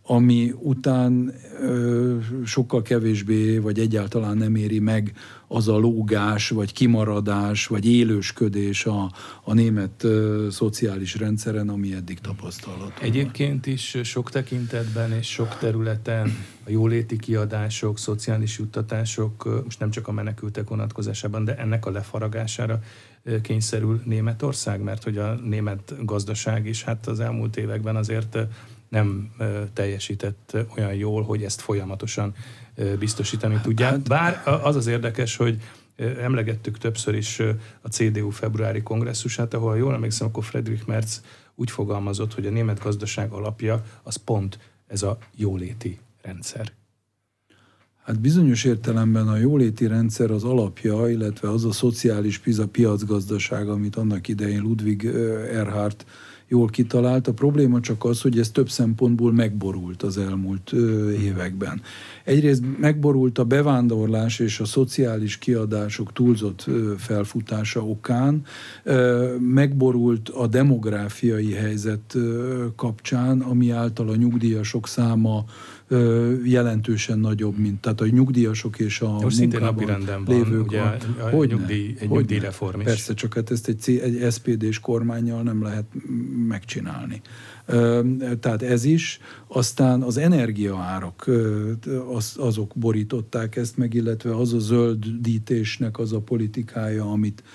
ami után sokkal kevésbé, vagy egyáltalán nem éri meg az a lógás, vagy kimaradás, vagy élősködés a német szociális rendszeren, ami eddig tapasztalható. Egyébként is sok tekintetben és sok területen a jóléti kiadások, szociális juttatások, most nem csak a menekültek vonatkozásában, de ennek a lefaragására kényszerül Németország, mert hogy a német gazdaság is hát az elmúlt években azért nem teljesített olyan jól, hogy ezt folyamatosan biztosítani tudják. Bár az az érdekes, hogy emlegettük többször is a CDU februári kongresszusát, ahol jól emlékszem, akkor Friedrich Merz úgy fogalmazott, hogy a német gazdaság alapja az pont ez a jóléti rendszer. Hát bizonyos értelemben a jóléti rendszer az alapja, illetve az a szociális piacgazdaság, amit annak idején Ludwig Erhard jól kitalált. A probléma csak az, hogy ez több szempontból megborult az elmúlt években. Egyrészt megborult a bevándorlás és a szociális kiadások túlzott felfutása okán, megborult a demográfiai helyzet kapcsán, ami által a nyugdíjasok száma jelentősen nagyobb, mint tehát a nyugdíjasok és a munkában lévők. Egy nyugdíjreform is. Persze, csak hát ezt egy SPD-s kormánnyal nem lehet megcsinálni. Tehát ez is. Aztán az energiaárak, azok borították ezt meg, illetve az a zöldítésnek az a politikája, amit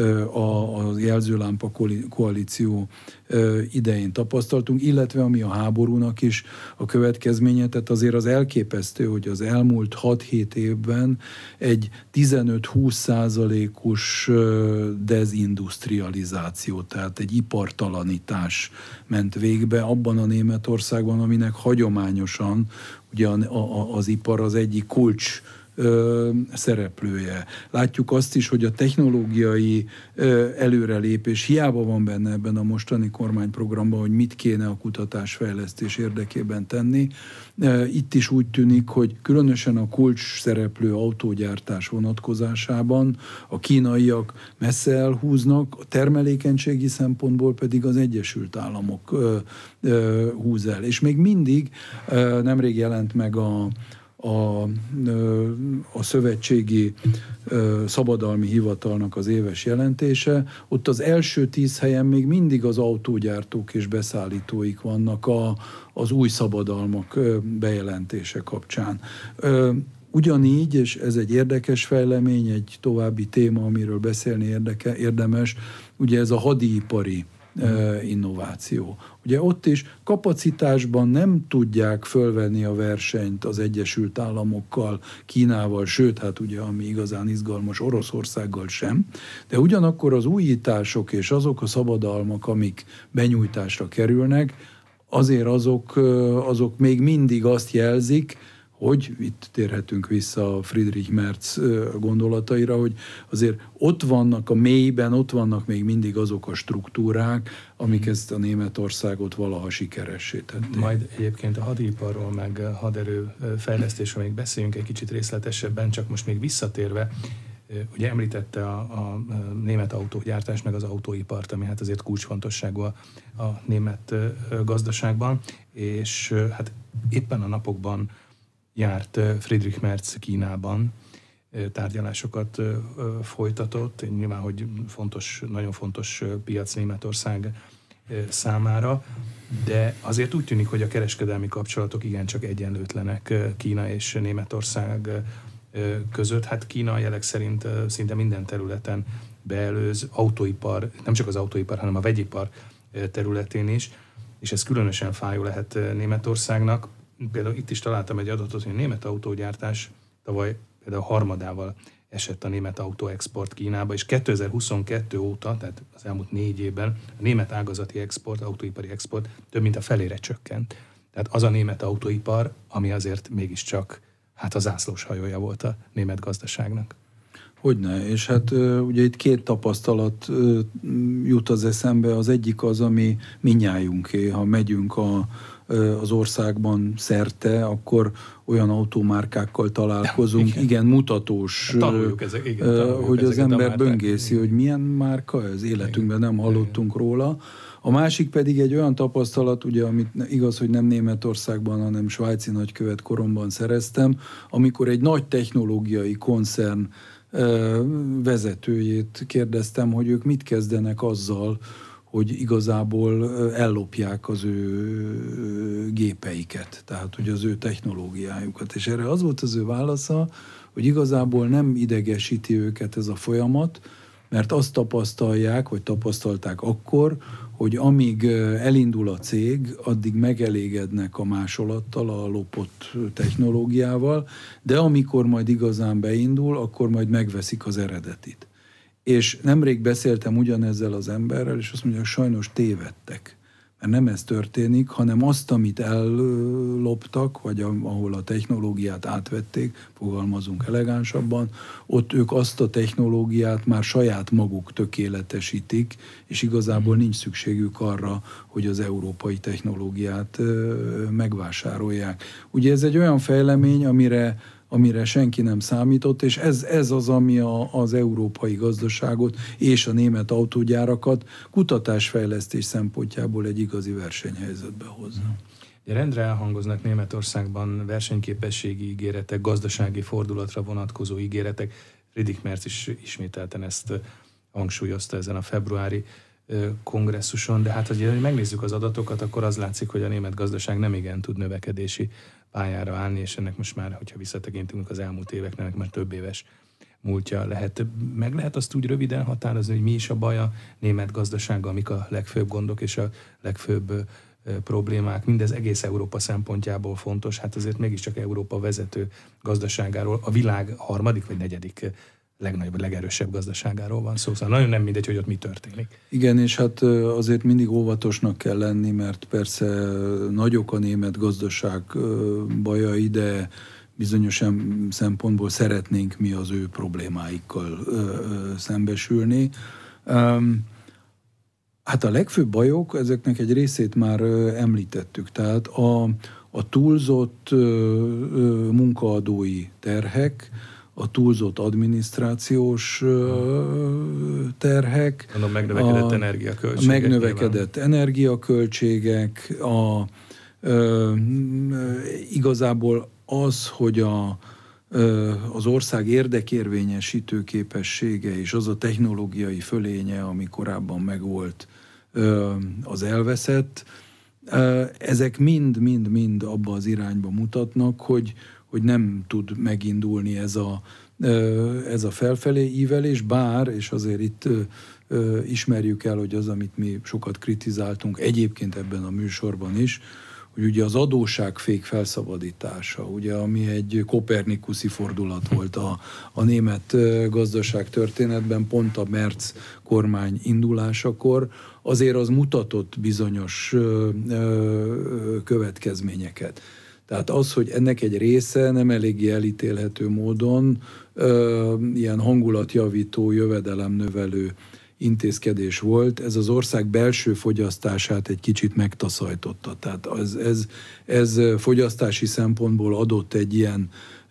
a jelzőlámpa koalíció idején tapasztaltunk, illetve ami a háborúnak is a következménye, tehát azért az elképesztő, hogy az elmúlt 6-7 évben egy 15-20%-os dezindustrializáció, tehát egy ipartalanítás ment végbe abban a Németországban, aminek hagyományosan ugye az ipar az egyik kulcs szereplője. Látjuk azt is, hogy a technológiai előrelépés hiába van benne ebben a mostani kormányprogramban, hogy mit kéne a kutatásfejlesztés érdekében tenni. Itt is úgy tűnik, hogy különösen a kulcs szereplő autógyártás vonatkozásában a kínaiak messze elhúznak, a termelékenységi szempontból pedig az Egyesült Államok húz el. És még mindig nemrég jelent meg a szövetségi szabadalmi hivatalnak az éves jelentése, ott az első 10 helyen még mindig az autógyártók és beszállítóik vannak az új szabadalmak bejelentése kapcsán. Ugyanígy, és ez egy érdekes fejlemény, egy további téma, amiről beszélni érdemes, ugye ez a hadipari innováció. Ugye ott is kapacitásban nem tudják fölvenni a versenyt az Egyesült Államokkal, Kínával, sőt, hát ugye ami igazán izgalmas, Oroszországgal sem, de ugyanakkor az újítások és azok a szabadalmak, amik benyújtásra kerülnek, azért azok még mindig azt jelzik, hogy itt térhetünk vissza a Friedrich Merz gondolataira, hogy azért ott vannak a mélyben, ott vannak még mindig azok a struktúrák, amik ezt a Németországot valaha sikeressé tették. Majd egyébként a hadiparról, meg haderő fejlesztésről még beszéljünk egy kicsit részletesebben, csak most még visszatérve, ugye említette a német autógyártás, meg az autóipart, ami hát azért kulcsfontosságú a német gazdaságban, és hát éppen a napokban járt Friedrich Merz Kínában, tárgyalásokat folytatott, nyilván, hogy nagyon fontos piac Németország számára, de azért úgy tűnik, hogy a kereskedelmi kapcsolatok igencsak egyenlőtlenek Kína és Németország között. Hát Kína jelek szerint szinte minden területen beelőz, autóipar, nem csak az autóipar, hanem a vegyipar területén is, és ez különösen fájó lehet Németországnak. Például itt is találtam egy adatot, hogy a német autógyártás tavaly például harmadával esett a német autóexport Kínába, és 2022 óta, tehát az elmúlt 4 évben a német ágazati export, autóipari export több mint a felére csökkent. Tehát az a német autóipar, ami azért mégiscsak hát a zászlós hajója volt a német gazdaságnak. Hogyne, és hát ugye itt két tapasztalat jut az eszembe. Az egyik az, ami mindnyájunké, ha megyünk az országban szerte, akkor olyan automárkákkal találkozunk, igen mutatós, tanuljuk hogy az ember böngészi, hogy milyen márka ez, életünkben nem hallottunk róla. A másik pedig egy olyan tapasztalat, ugye, amit igaz, hogy nem Németországban, hanem svájci nagykövet koromban szereztem, amikor egy nagy technológiai koncern vezetőjét kérdeztem, hogy ők mit kezdenek azzal, hogy igazából ellopják az ő gépeiket, tehát hogy az ő technológiájukat. És erre az volt az ő válasza, hogy igazából nem idegesíti őket ez a folyamat, mert azt tapasztalják, vagy tapasztalták akkor, hogy amíg elindul a cég, addig megelégednek a másolattal, a lopott technológiával, de amikor majd igazán beindul, akkor majd megveszik az eredetit. És nemrég beszéltem ugyanezzel az emberrel, és azt mondja, hogy sajnos tévedtek. Mert nem ez történik, hanem azt, amit elloptak, vagy ahol a technológiát átvették, fogalmazunk elegánsabban, ott ők azt a technológiát már saját maguk tökéletesítik, és igazából nincs szükségük arra, hogy az európai technológiát megvásárolják. Ugye ez egy olyan fejlemény, amire senki nem számított, és ez az, ami az európai gazdaságot és a német autógyárakat kutatásfejlesztés szempontjából egy igazi versenyhelyzetbe hozza. Rendre elhangoznak Németországban versenyképességi ígéretek, gazdasági fordulatra vonatkozó ígéretek. Friedrich Merz is ismételten ezt hangsúlyozta ezen a februári kongresszuson, de hát, hogy megnézzük az adatokat, akkor az látszik, hogy a német gazdaság nem igen tud növekedési pályára állni, és ennek most már, hogyha visszatekintünk az elmúlt éveknek, ennek már több éves múltja lehet. Meg lehet azt úgy röviden határozni, hogy mi is a baj a német gazdasággal, mik a legfőbb gondok és a legfőbb problémák. Mindez egész Európa szempontjából fontos, hát azért mégiscsak Európa vezető gazdaságáról, a világ harmadik vagy negyedik legnagyobb, legerősebb gazdaságáról van szó. Szóval nagyon nem mindegy, hogy ott mi történik. Igen, és hát azért mindig óvatosnak kell lenni, mert persze nagyok a német gazdaság bajai, de bizonyos szempontból szeretnénk mi az ő problémáikkal szembesülni. Hát a legfőbb bajok, ezeknek egy részét már említettük, tehát a túlzott munkaadói terhek, a túlzott adminisztrációs terhek, megnövekedett energiaköltségek. Megnövekedett energiaköltségek, igazából az, hogy az ország érdekérvényesítő képessége és az a technológiai fölénye, ami korábban megvolt, az elveszett, ezek mind abba az irányba mutatnak, hogy nem tud megindulni ez a felfelé ívelés, bár, és azért itt ismerjük el, hogy az, amit mi sokat kritizáltunk egyébként ebben a műsorban is, hogy ugye az adósságfék felszabadítása, ugye, ami egy kopernikuszi fordulat volt a német gazdaság történetben, pont a Merz kormány indulásakor, azért az mutatott bizonyos következményeket. Tehát az, hogy ennek egy része nem eléggé elítélhető módon ilyen hangulatjavító, jövedelemnövelő intézkedés volt, ez az ország belső fogyasztását egy kicsit megtaszajtotta. Tehát ez fogyasztási szempontból adott egy ilyen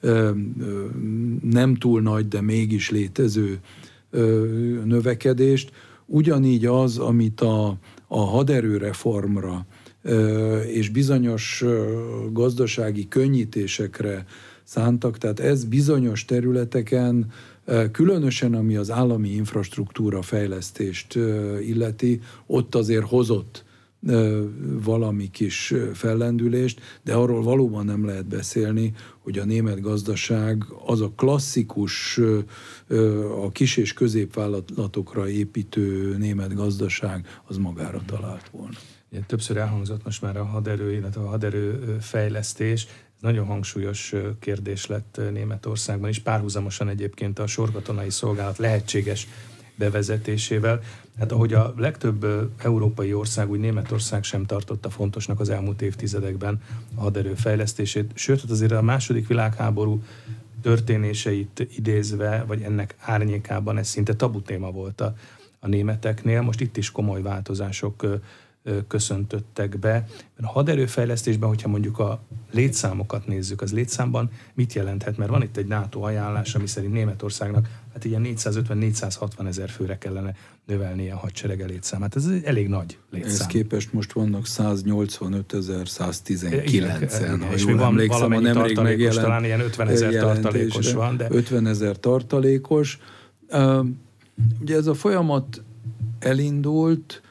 nem túl nagy, de mégis létező növekedést. Ugyanígy az, amit a haderőreformra és bizonyos gazdasági könnyítésekre szántak, tehát ez bizonyos területeken, különösen ami az állami infrastruktúra fejlesztést illeti, ott azért hozott valami kis fellendülést, de arról valóban nem lehet beszélni, hogy a német gazdaság az a klasszikus, a kis- és középvállalatokra építő német gazdaság, az magára talált volna. Többször elhangzott most már a haderő, illetve a haderőfejlesztés. Ez nagyon hangsúlyos kérdés lett Németországban is, párhuzamosan egyébként a sorkatonai szolgálat lehetséges bevezetésével. Hát ahogy a legtöbb európai ország, úgy Németország sem tartotta fontosnak az elmúlt évtizedekben a haderő fejlesztését. Sőt, azért a második világháború történéseit idézve, vagy ennek árnyékában ez szinte tabu téma volt a németeknél. Most itt is komoly változások köszöntöttek be. A haderőfejlesztésben, hogyha mondjuk a létszámokat nézzük, az létszámban mit jelenthet? Mert van itt egy NATO ajánlás, ami szerint Németországnak hát ilyen 450-460 ezer főre kellene növelnie a hadserege létszámát. Ez egy elég nagy létszám. Ehhez képest most vannak 185.119-en, ha és jól emlékszem, a nemrég megjelent talán ilyen 50 ezer tartalékos van. De 50 ezer tartalékos. Ugye ez a folyamat elindult,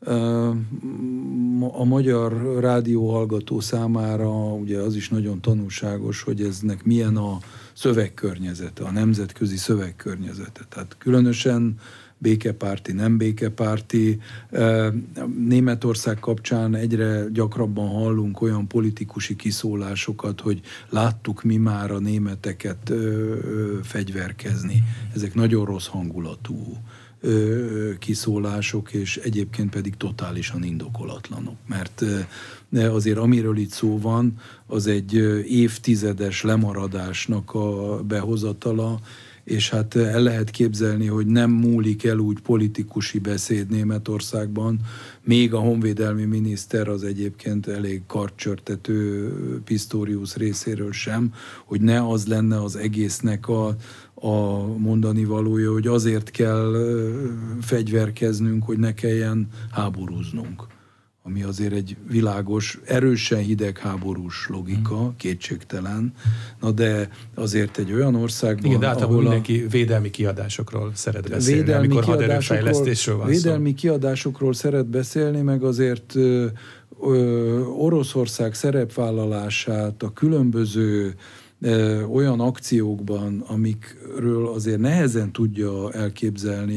a magyar rádióhallgató számára ugye az is nagyon tanulságos, hogy eznek milyen a szövegkörnyezete, a nemzetközi szövegkörnyezete. Tehát különösen békepárti, nem békepárti. Németország kapcsán egyre gyakrabban hallunk olyan politikusi kiszólásokat, hogy láttuk mi már a németeket fegyverkezni. Ezek nagyon rossz hangulatú kiszólások, és egyébként pedig totálisan indokolatlanok. Mert azért amiről itt szó van, az egy évtizedes lemaradásnak a behozatala, és hát el lehet képzelni, hogy nem múlik el úgy politikusi beszéd Németországban, még a honvédelmi miniszter az egyébként elég kartcsörtető Pistorius részéről sem, hogy ne az lenne az egésznek a mondani valója, hogy azért kell fegyverkeznünk, hogy ne kelljen háborúznunk. Ami azért egy világos, erősen hidegháborús logika, kétségtelen. Na de azért egy olyan országban, igen, de általában mindenki védelmi kiadásokról szeret beszélni, amikor haderőfejlesztésről van szó. Védelmi kiadásokról szeret beszélni, meg azért Oroszország szerepvállalását a különböző olyan akciókban, amikről azért nehezen tudja elképzelni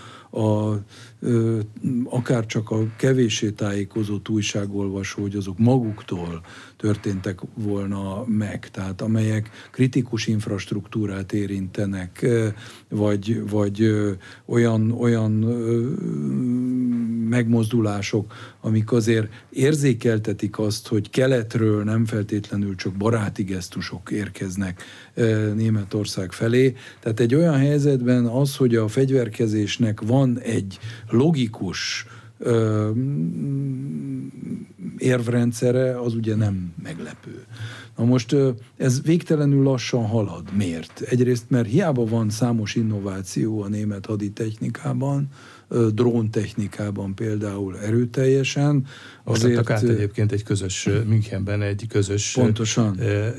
akár csak a kevéssé tájékozott újságolvasó, hogy azok maguktól történtek volna meg, tehát amelyek kritikus infrastruktúrát érintenek, vagy olyan megmozdulások, amik azért érzékeltetik azt, hogy keletről nem feltétlenül csak baráti gesztusok érkeznek Németország felé. Tehát egy olyan helyzetben az, hogy a fegyverkezésnek van egy logikus érvrendszere, az ugye nem meglepő. Na most ez végtelenül lassan halad. Miért? Egyrészt, mert hiába van számos innováció a német haditechnikában, dróntechnikában például erőteljesen. Most adtak át egyébként egy közös, Münchenben egy közös pontosan.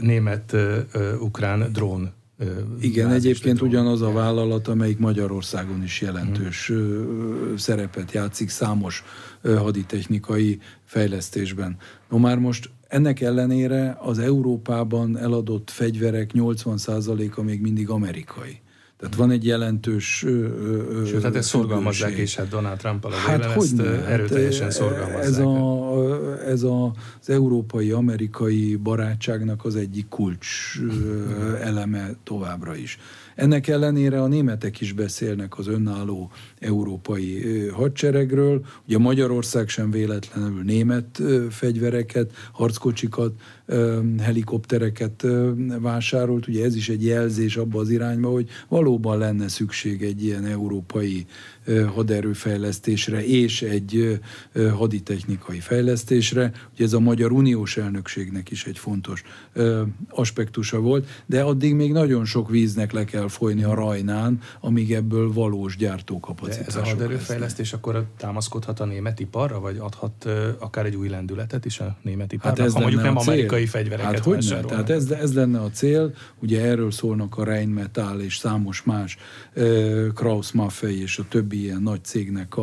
Német-ukrán drón. Igen, egyébként ugyanaz a vállalat, amelyik Magyarországon is jelentős szerepet játszik számos haditechnikai fejlesztésben. No már most ennek ellenére az Európában eladott fegyverek 80%-a még mindig amerikai. Tehát van egy jelentős sőt, hát ezt szorgalmazzák, és hát Donald Trump-al ezt erőteljesen szorgalmazzák. Ez az európai-amerikai barátságnak az egyik kulcs eleme továbbra is. Ennek ellenére a németek is beszélnek az önálló európai hadseregről. Ugye Magyarország sem véletlenül német fegyvereket, harckocsikat, helikoptereket vásárolt. Ugye ez is egy jelzés abba az irányba, hogy valóban lenne szükség egy ilyen európai haderőfejlesztésre és egy haditechnikai fejlesztésre. Ugye ez a Magyar Uniós elnökségnek is egy fontos aspektusa volt, de addig még nagyon sok víznek le kell folyni a Rajnán, amíg ebből valós gyártókapacitások lesznek. Ez a haderőfejlesztés akkor támaszkodhat a német iparra, vagy adhat akár egy új lendületet is a német iparra? Hát ez ha mondjuk nem amerikai cél. fegyvereket vásárolnak. Tehát ez lenne a cél. Ugye erről szólnak a Rheinmetall és számos más Krauss-Maffei és a többi ilyen nagy cégnek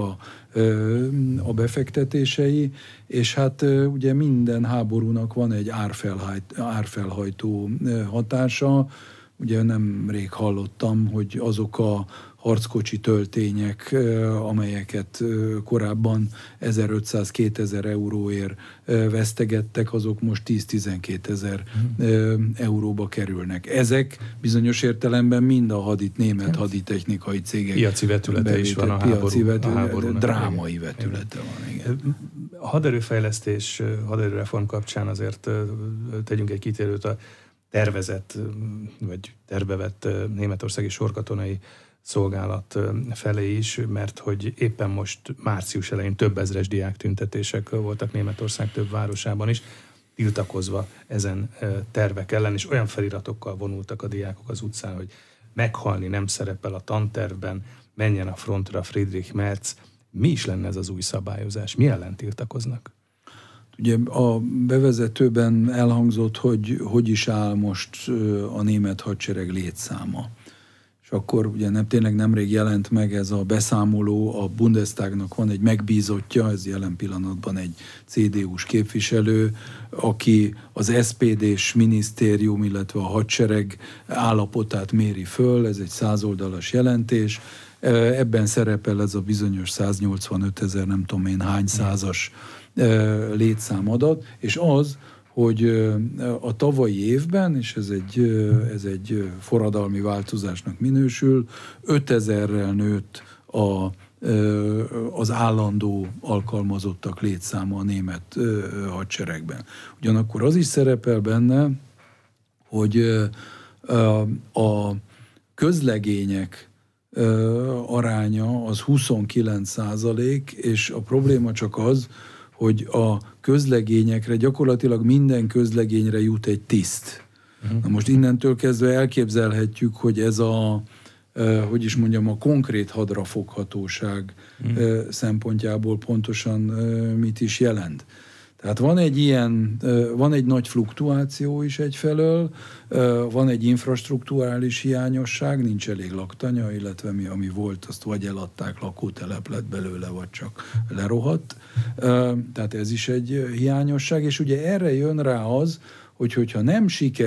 a befektetései, és hát ugye minden háborúnak van egy árfelhajtó hatása. Ugye nemrég hallottam, hogy azok a harckocsi töltények, amelyeket korábban 1500-2000 euróért vesztegettek, azok most 10-12 000 euróba kerülnek. Ezek bizonyos értelemben mind a német haditechnikai cégek. Piaci vetülete is van a háborúnak. Drámai vetülete van, igen. A haderőfejlesztés, haderőreform kapcsán azért tegyünk egy kitérőt a tervezett, vagy tervevett németországi sorkatonai szolgálat felé is, mert hogy éppen most március elején több ezres diáktüntetések voltak Németország több városában is, tiltakozva ezen tervek ellen, és olyan feliratokkal vonultak a diákok az utcán, hogy meghalni nem szerepel a tantervben, menjen a frontra Friedrich Merz. Mi is lenne ez az új szabályozás? Mi ellen tiltakoznak? Ugye a bevezetőben elhangzott, hogy is áll most a német hadsereg létszáma. És akkor ugye tényleg nemrég jelent meg ez a beszámoló, a Bundestagnak van egy megbízottja, ez jelen pillanatban egy CDU-s képviselő, aki az SPD-s minisztérium, illetve a hadsereg állapotát méri föl, ez egy 100 oldalas jelentés. Ebben szerepel ez a bizonyos 185 000, nem tudom én hány százas létszámadat, és az, hogy a tavalyi évben, és ez egy forradalmi változásnak minősül, 5000-rel nőtt az állandó alkalmazottak létszáma a német hadseregben. Ugyanakkor az is szerepel benne, hogy a közlegények aránya az 29%, és a probléma csak az, hogy a közlegényekre, gyakorlatilag minden közlegényre jut egy tiszt. Na most innentől kezdve elképzelhetjük, hogy ez a konkrét hadrafoghatóság szempontjából pontosan mit is jelent. Tehát van egy nagy fluktuáció is egyfelől, van egy infrastrukturális hiányosság, nincs elég laktanya, illetve ami volt, azt vagy eladták, lakótelep lett belőle, vagy csak lerohadt. Tehát ez is egy hiányosság, és ugye erre jön rá az, hogyha nem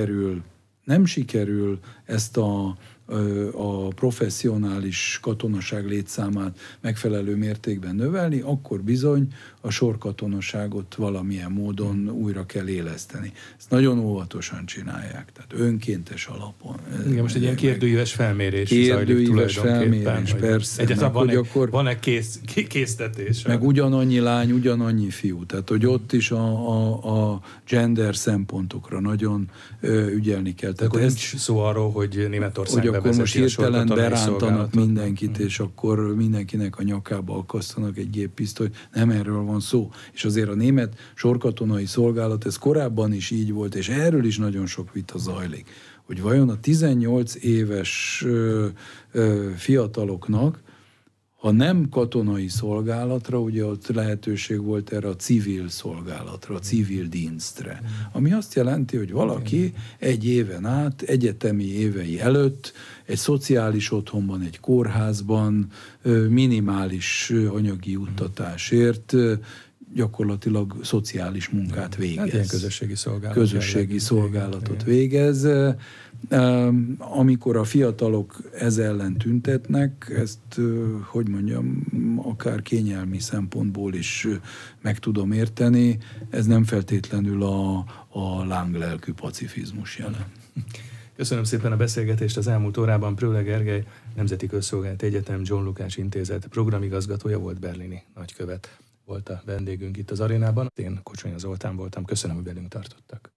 sikerül ezt a professzionális katonaság létszámát megfelelő mértékben növelni, akkor bizony a sorkatonaságot valamilyen módon újra kell éleszteni. Ezt nagyon óvatosan csinálják, tehát önkéntes alapon. Igen, most egy ilyen kérdőíves felmérés zajlik tulajdonképpen. Persze. Egyáltalán van-e késztetés? Meg ugyanannyi lány, ugyanannyi fiú. Tehát, hogy ott is a gender szempontokra nagyon ügyelni kell. Tehát akkor nincs szó arról, hogy Németország akkor most hirtelen berántanak mindenkit, és akkor mindenkinek a nyakába akasztanak egy géppisztolyt. Nem erről van szó. És azért a német sorkatonai szolgálat, ez korábban is így volt, és erről is nagyon sok vita zajlik, hogy vajon a 18 éves fiataloknak, ha nem katonai szolgálatra, ugye ott lehetőség volt erre a civil szolgálatra, a civil dienstre, ami azt jelenti, hogy valaki egy éven át, egyetemi évei előtt egy szociális otthonban, egy kórházban minimális anyagi juttatásért gyakorlatilag szociális munkát végez. Hát ilyen közösségi szolgálatot végez. Amikor a fiatalok ez ellen tüntetnek, ezt, akár kényelmi szempontból is meg tudom érteni, ez nem feltétlenül a lánglelkű pacifizmus jelen. Köszönöm szépen a beszélgetést. Az elmúlt órában Pröhle Gergely, Nemzeti Közszolgálati Egyetem John Lukács Intézet programigazgatója volt, berlini nagykövet volt a vendégünk itt az arénában. Én Kocsonya Zoltán voltam. Köszönöm, hogy velünk tartottak.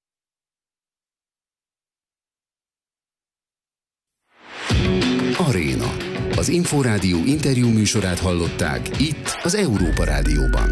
Aréna. Az Inforádió interjú műsorát hallották itt az Európa Rádióban.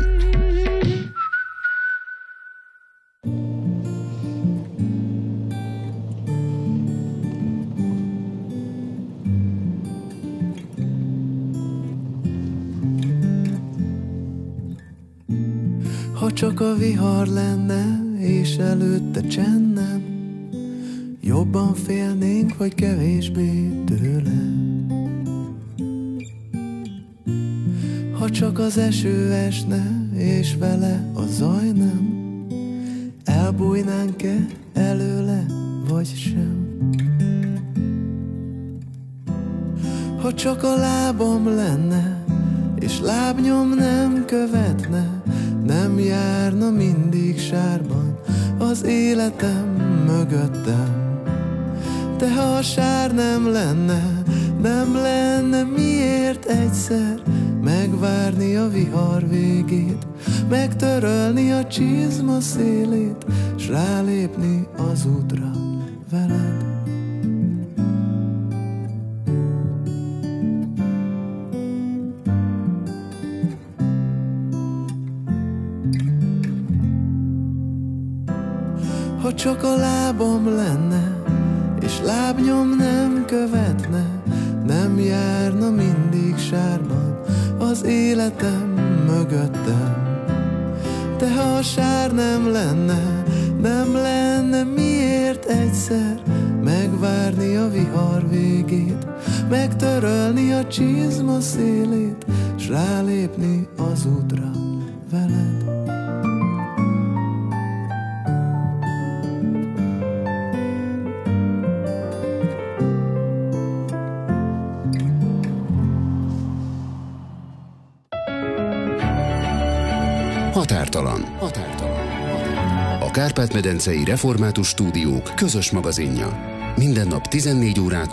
Ha csak a vihar lenne, és előtte csend nem, jobban félnénk, vagy kevésbé tőle. Ha csak az eső esne, és vele a zaj nem, elbújnánk-e előle, vagy sem. Ha csak a lábam lenne, és lábnyom nem követne, nem járna mindig sárban az életem mögöttem. De ha a sár nem lenne miért egyszer megvárni a vihar végét, megtörölni a csizma szélét, s rálépni az útra, veled. Ha csak a lábam lenne, és lábnyom nem követne, nem járna mindig sárban az életem mögöttem. De ha a sár nem lenne miért egyszer megvárni a vihar végét, megtörölni a csizma szélét, s rálépni az útra veled. Határtalan. A Kárpát-medencei Református Stúdiók közös magazinja. Minden nap 14 órától